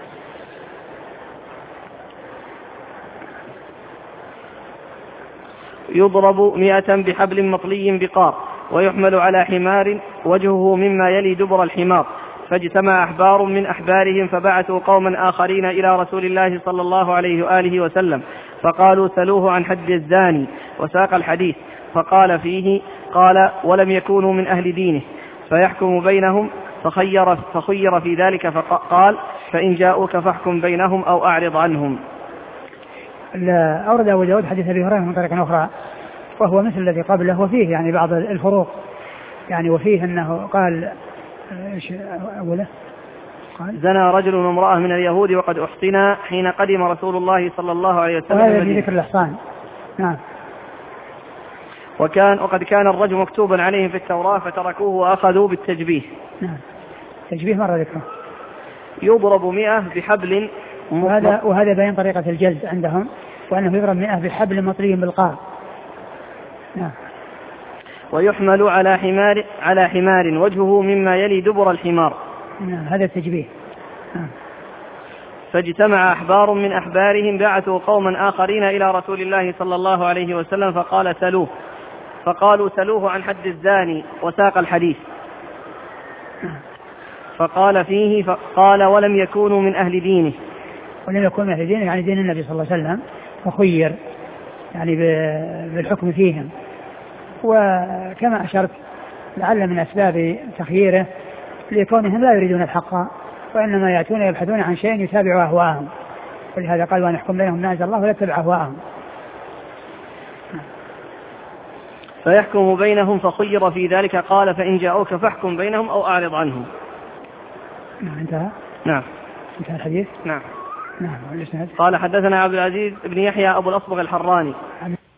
يضرب مئة بحبل مطلي بقار ويحمل على حمار وجهه مما يلي دبر الحمار فاجتمع أحبار من أحبارهم فبعثوا قوما آخرين إلى رسول الله صلى الله عليه وآله وسلم فقالوا سلوه عن حد الزاني وساق الحديث فقال فيه قال ولم يكونوا من أهل دينه فيحكم بينهم فخير, فخير في ذلك فقال فإن جاءوك فاحكم بينهم أو أعرض عنهم. أورد أبو داود حديث أبي هريرة من طريق أخرى وهو مثل الذي قبله وفيه يعني بعض الفروق يعني وفيه أنه قال إيش أوله قال زنى رجل وامرأة من اليهود وقد أحصنا حين قدم رسول الله صلى الله عليه وسلم وهذا في ذكر الإحصان. نعم. وكان وقد كان الرجل مكتوبا عليهم في التوراة فتركوه وأخذوا بالتجبيه. نعم. تجبيه مرة ذكره. يضرب مئة بحبل وهذا وهذا بين طريقة الجلد عندهم وأنه يضرب مئة بحبل مطلي بالقار. نعم. ويحمل على حمار على حمار وجهه مما يلي دبر الحمار. نعم. هذا التجبيه. نعم. فاجتمع أحبار من أحبارهم بعثوا قوما آخرين إلى رسول الله صلى الله عليه وسلم فقال سلوه فقالوا سلوه عن حد الزاني وساق الحديث فقال فيه فقال ولم يكونوا من أهل دينه ولم يكونوا من أهل دينه يعني دين النبي صلى الله عليه وسلم فخير يعني بالحكم فيهم. وكما أشرت لعل من أسباب تخييره لكونهم لا يريدون الحق وإنما يأتون يبحثون عن شيء يتابع أهواءهم ولهذا قال وأن يحكم بينهم ما أنزل الله ولا يتبع أهواءهم. فيحكم بينهم فخير في ذلك قال فإن جاءوك فاحكم بينهم أو أعرض عنهم. نعم. انتهى. نعم. انتهى الحديث. نعم. نعم. قال حدثنا عبد العزيز بن يحيى أبو الأصبغ الحراني.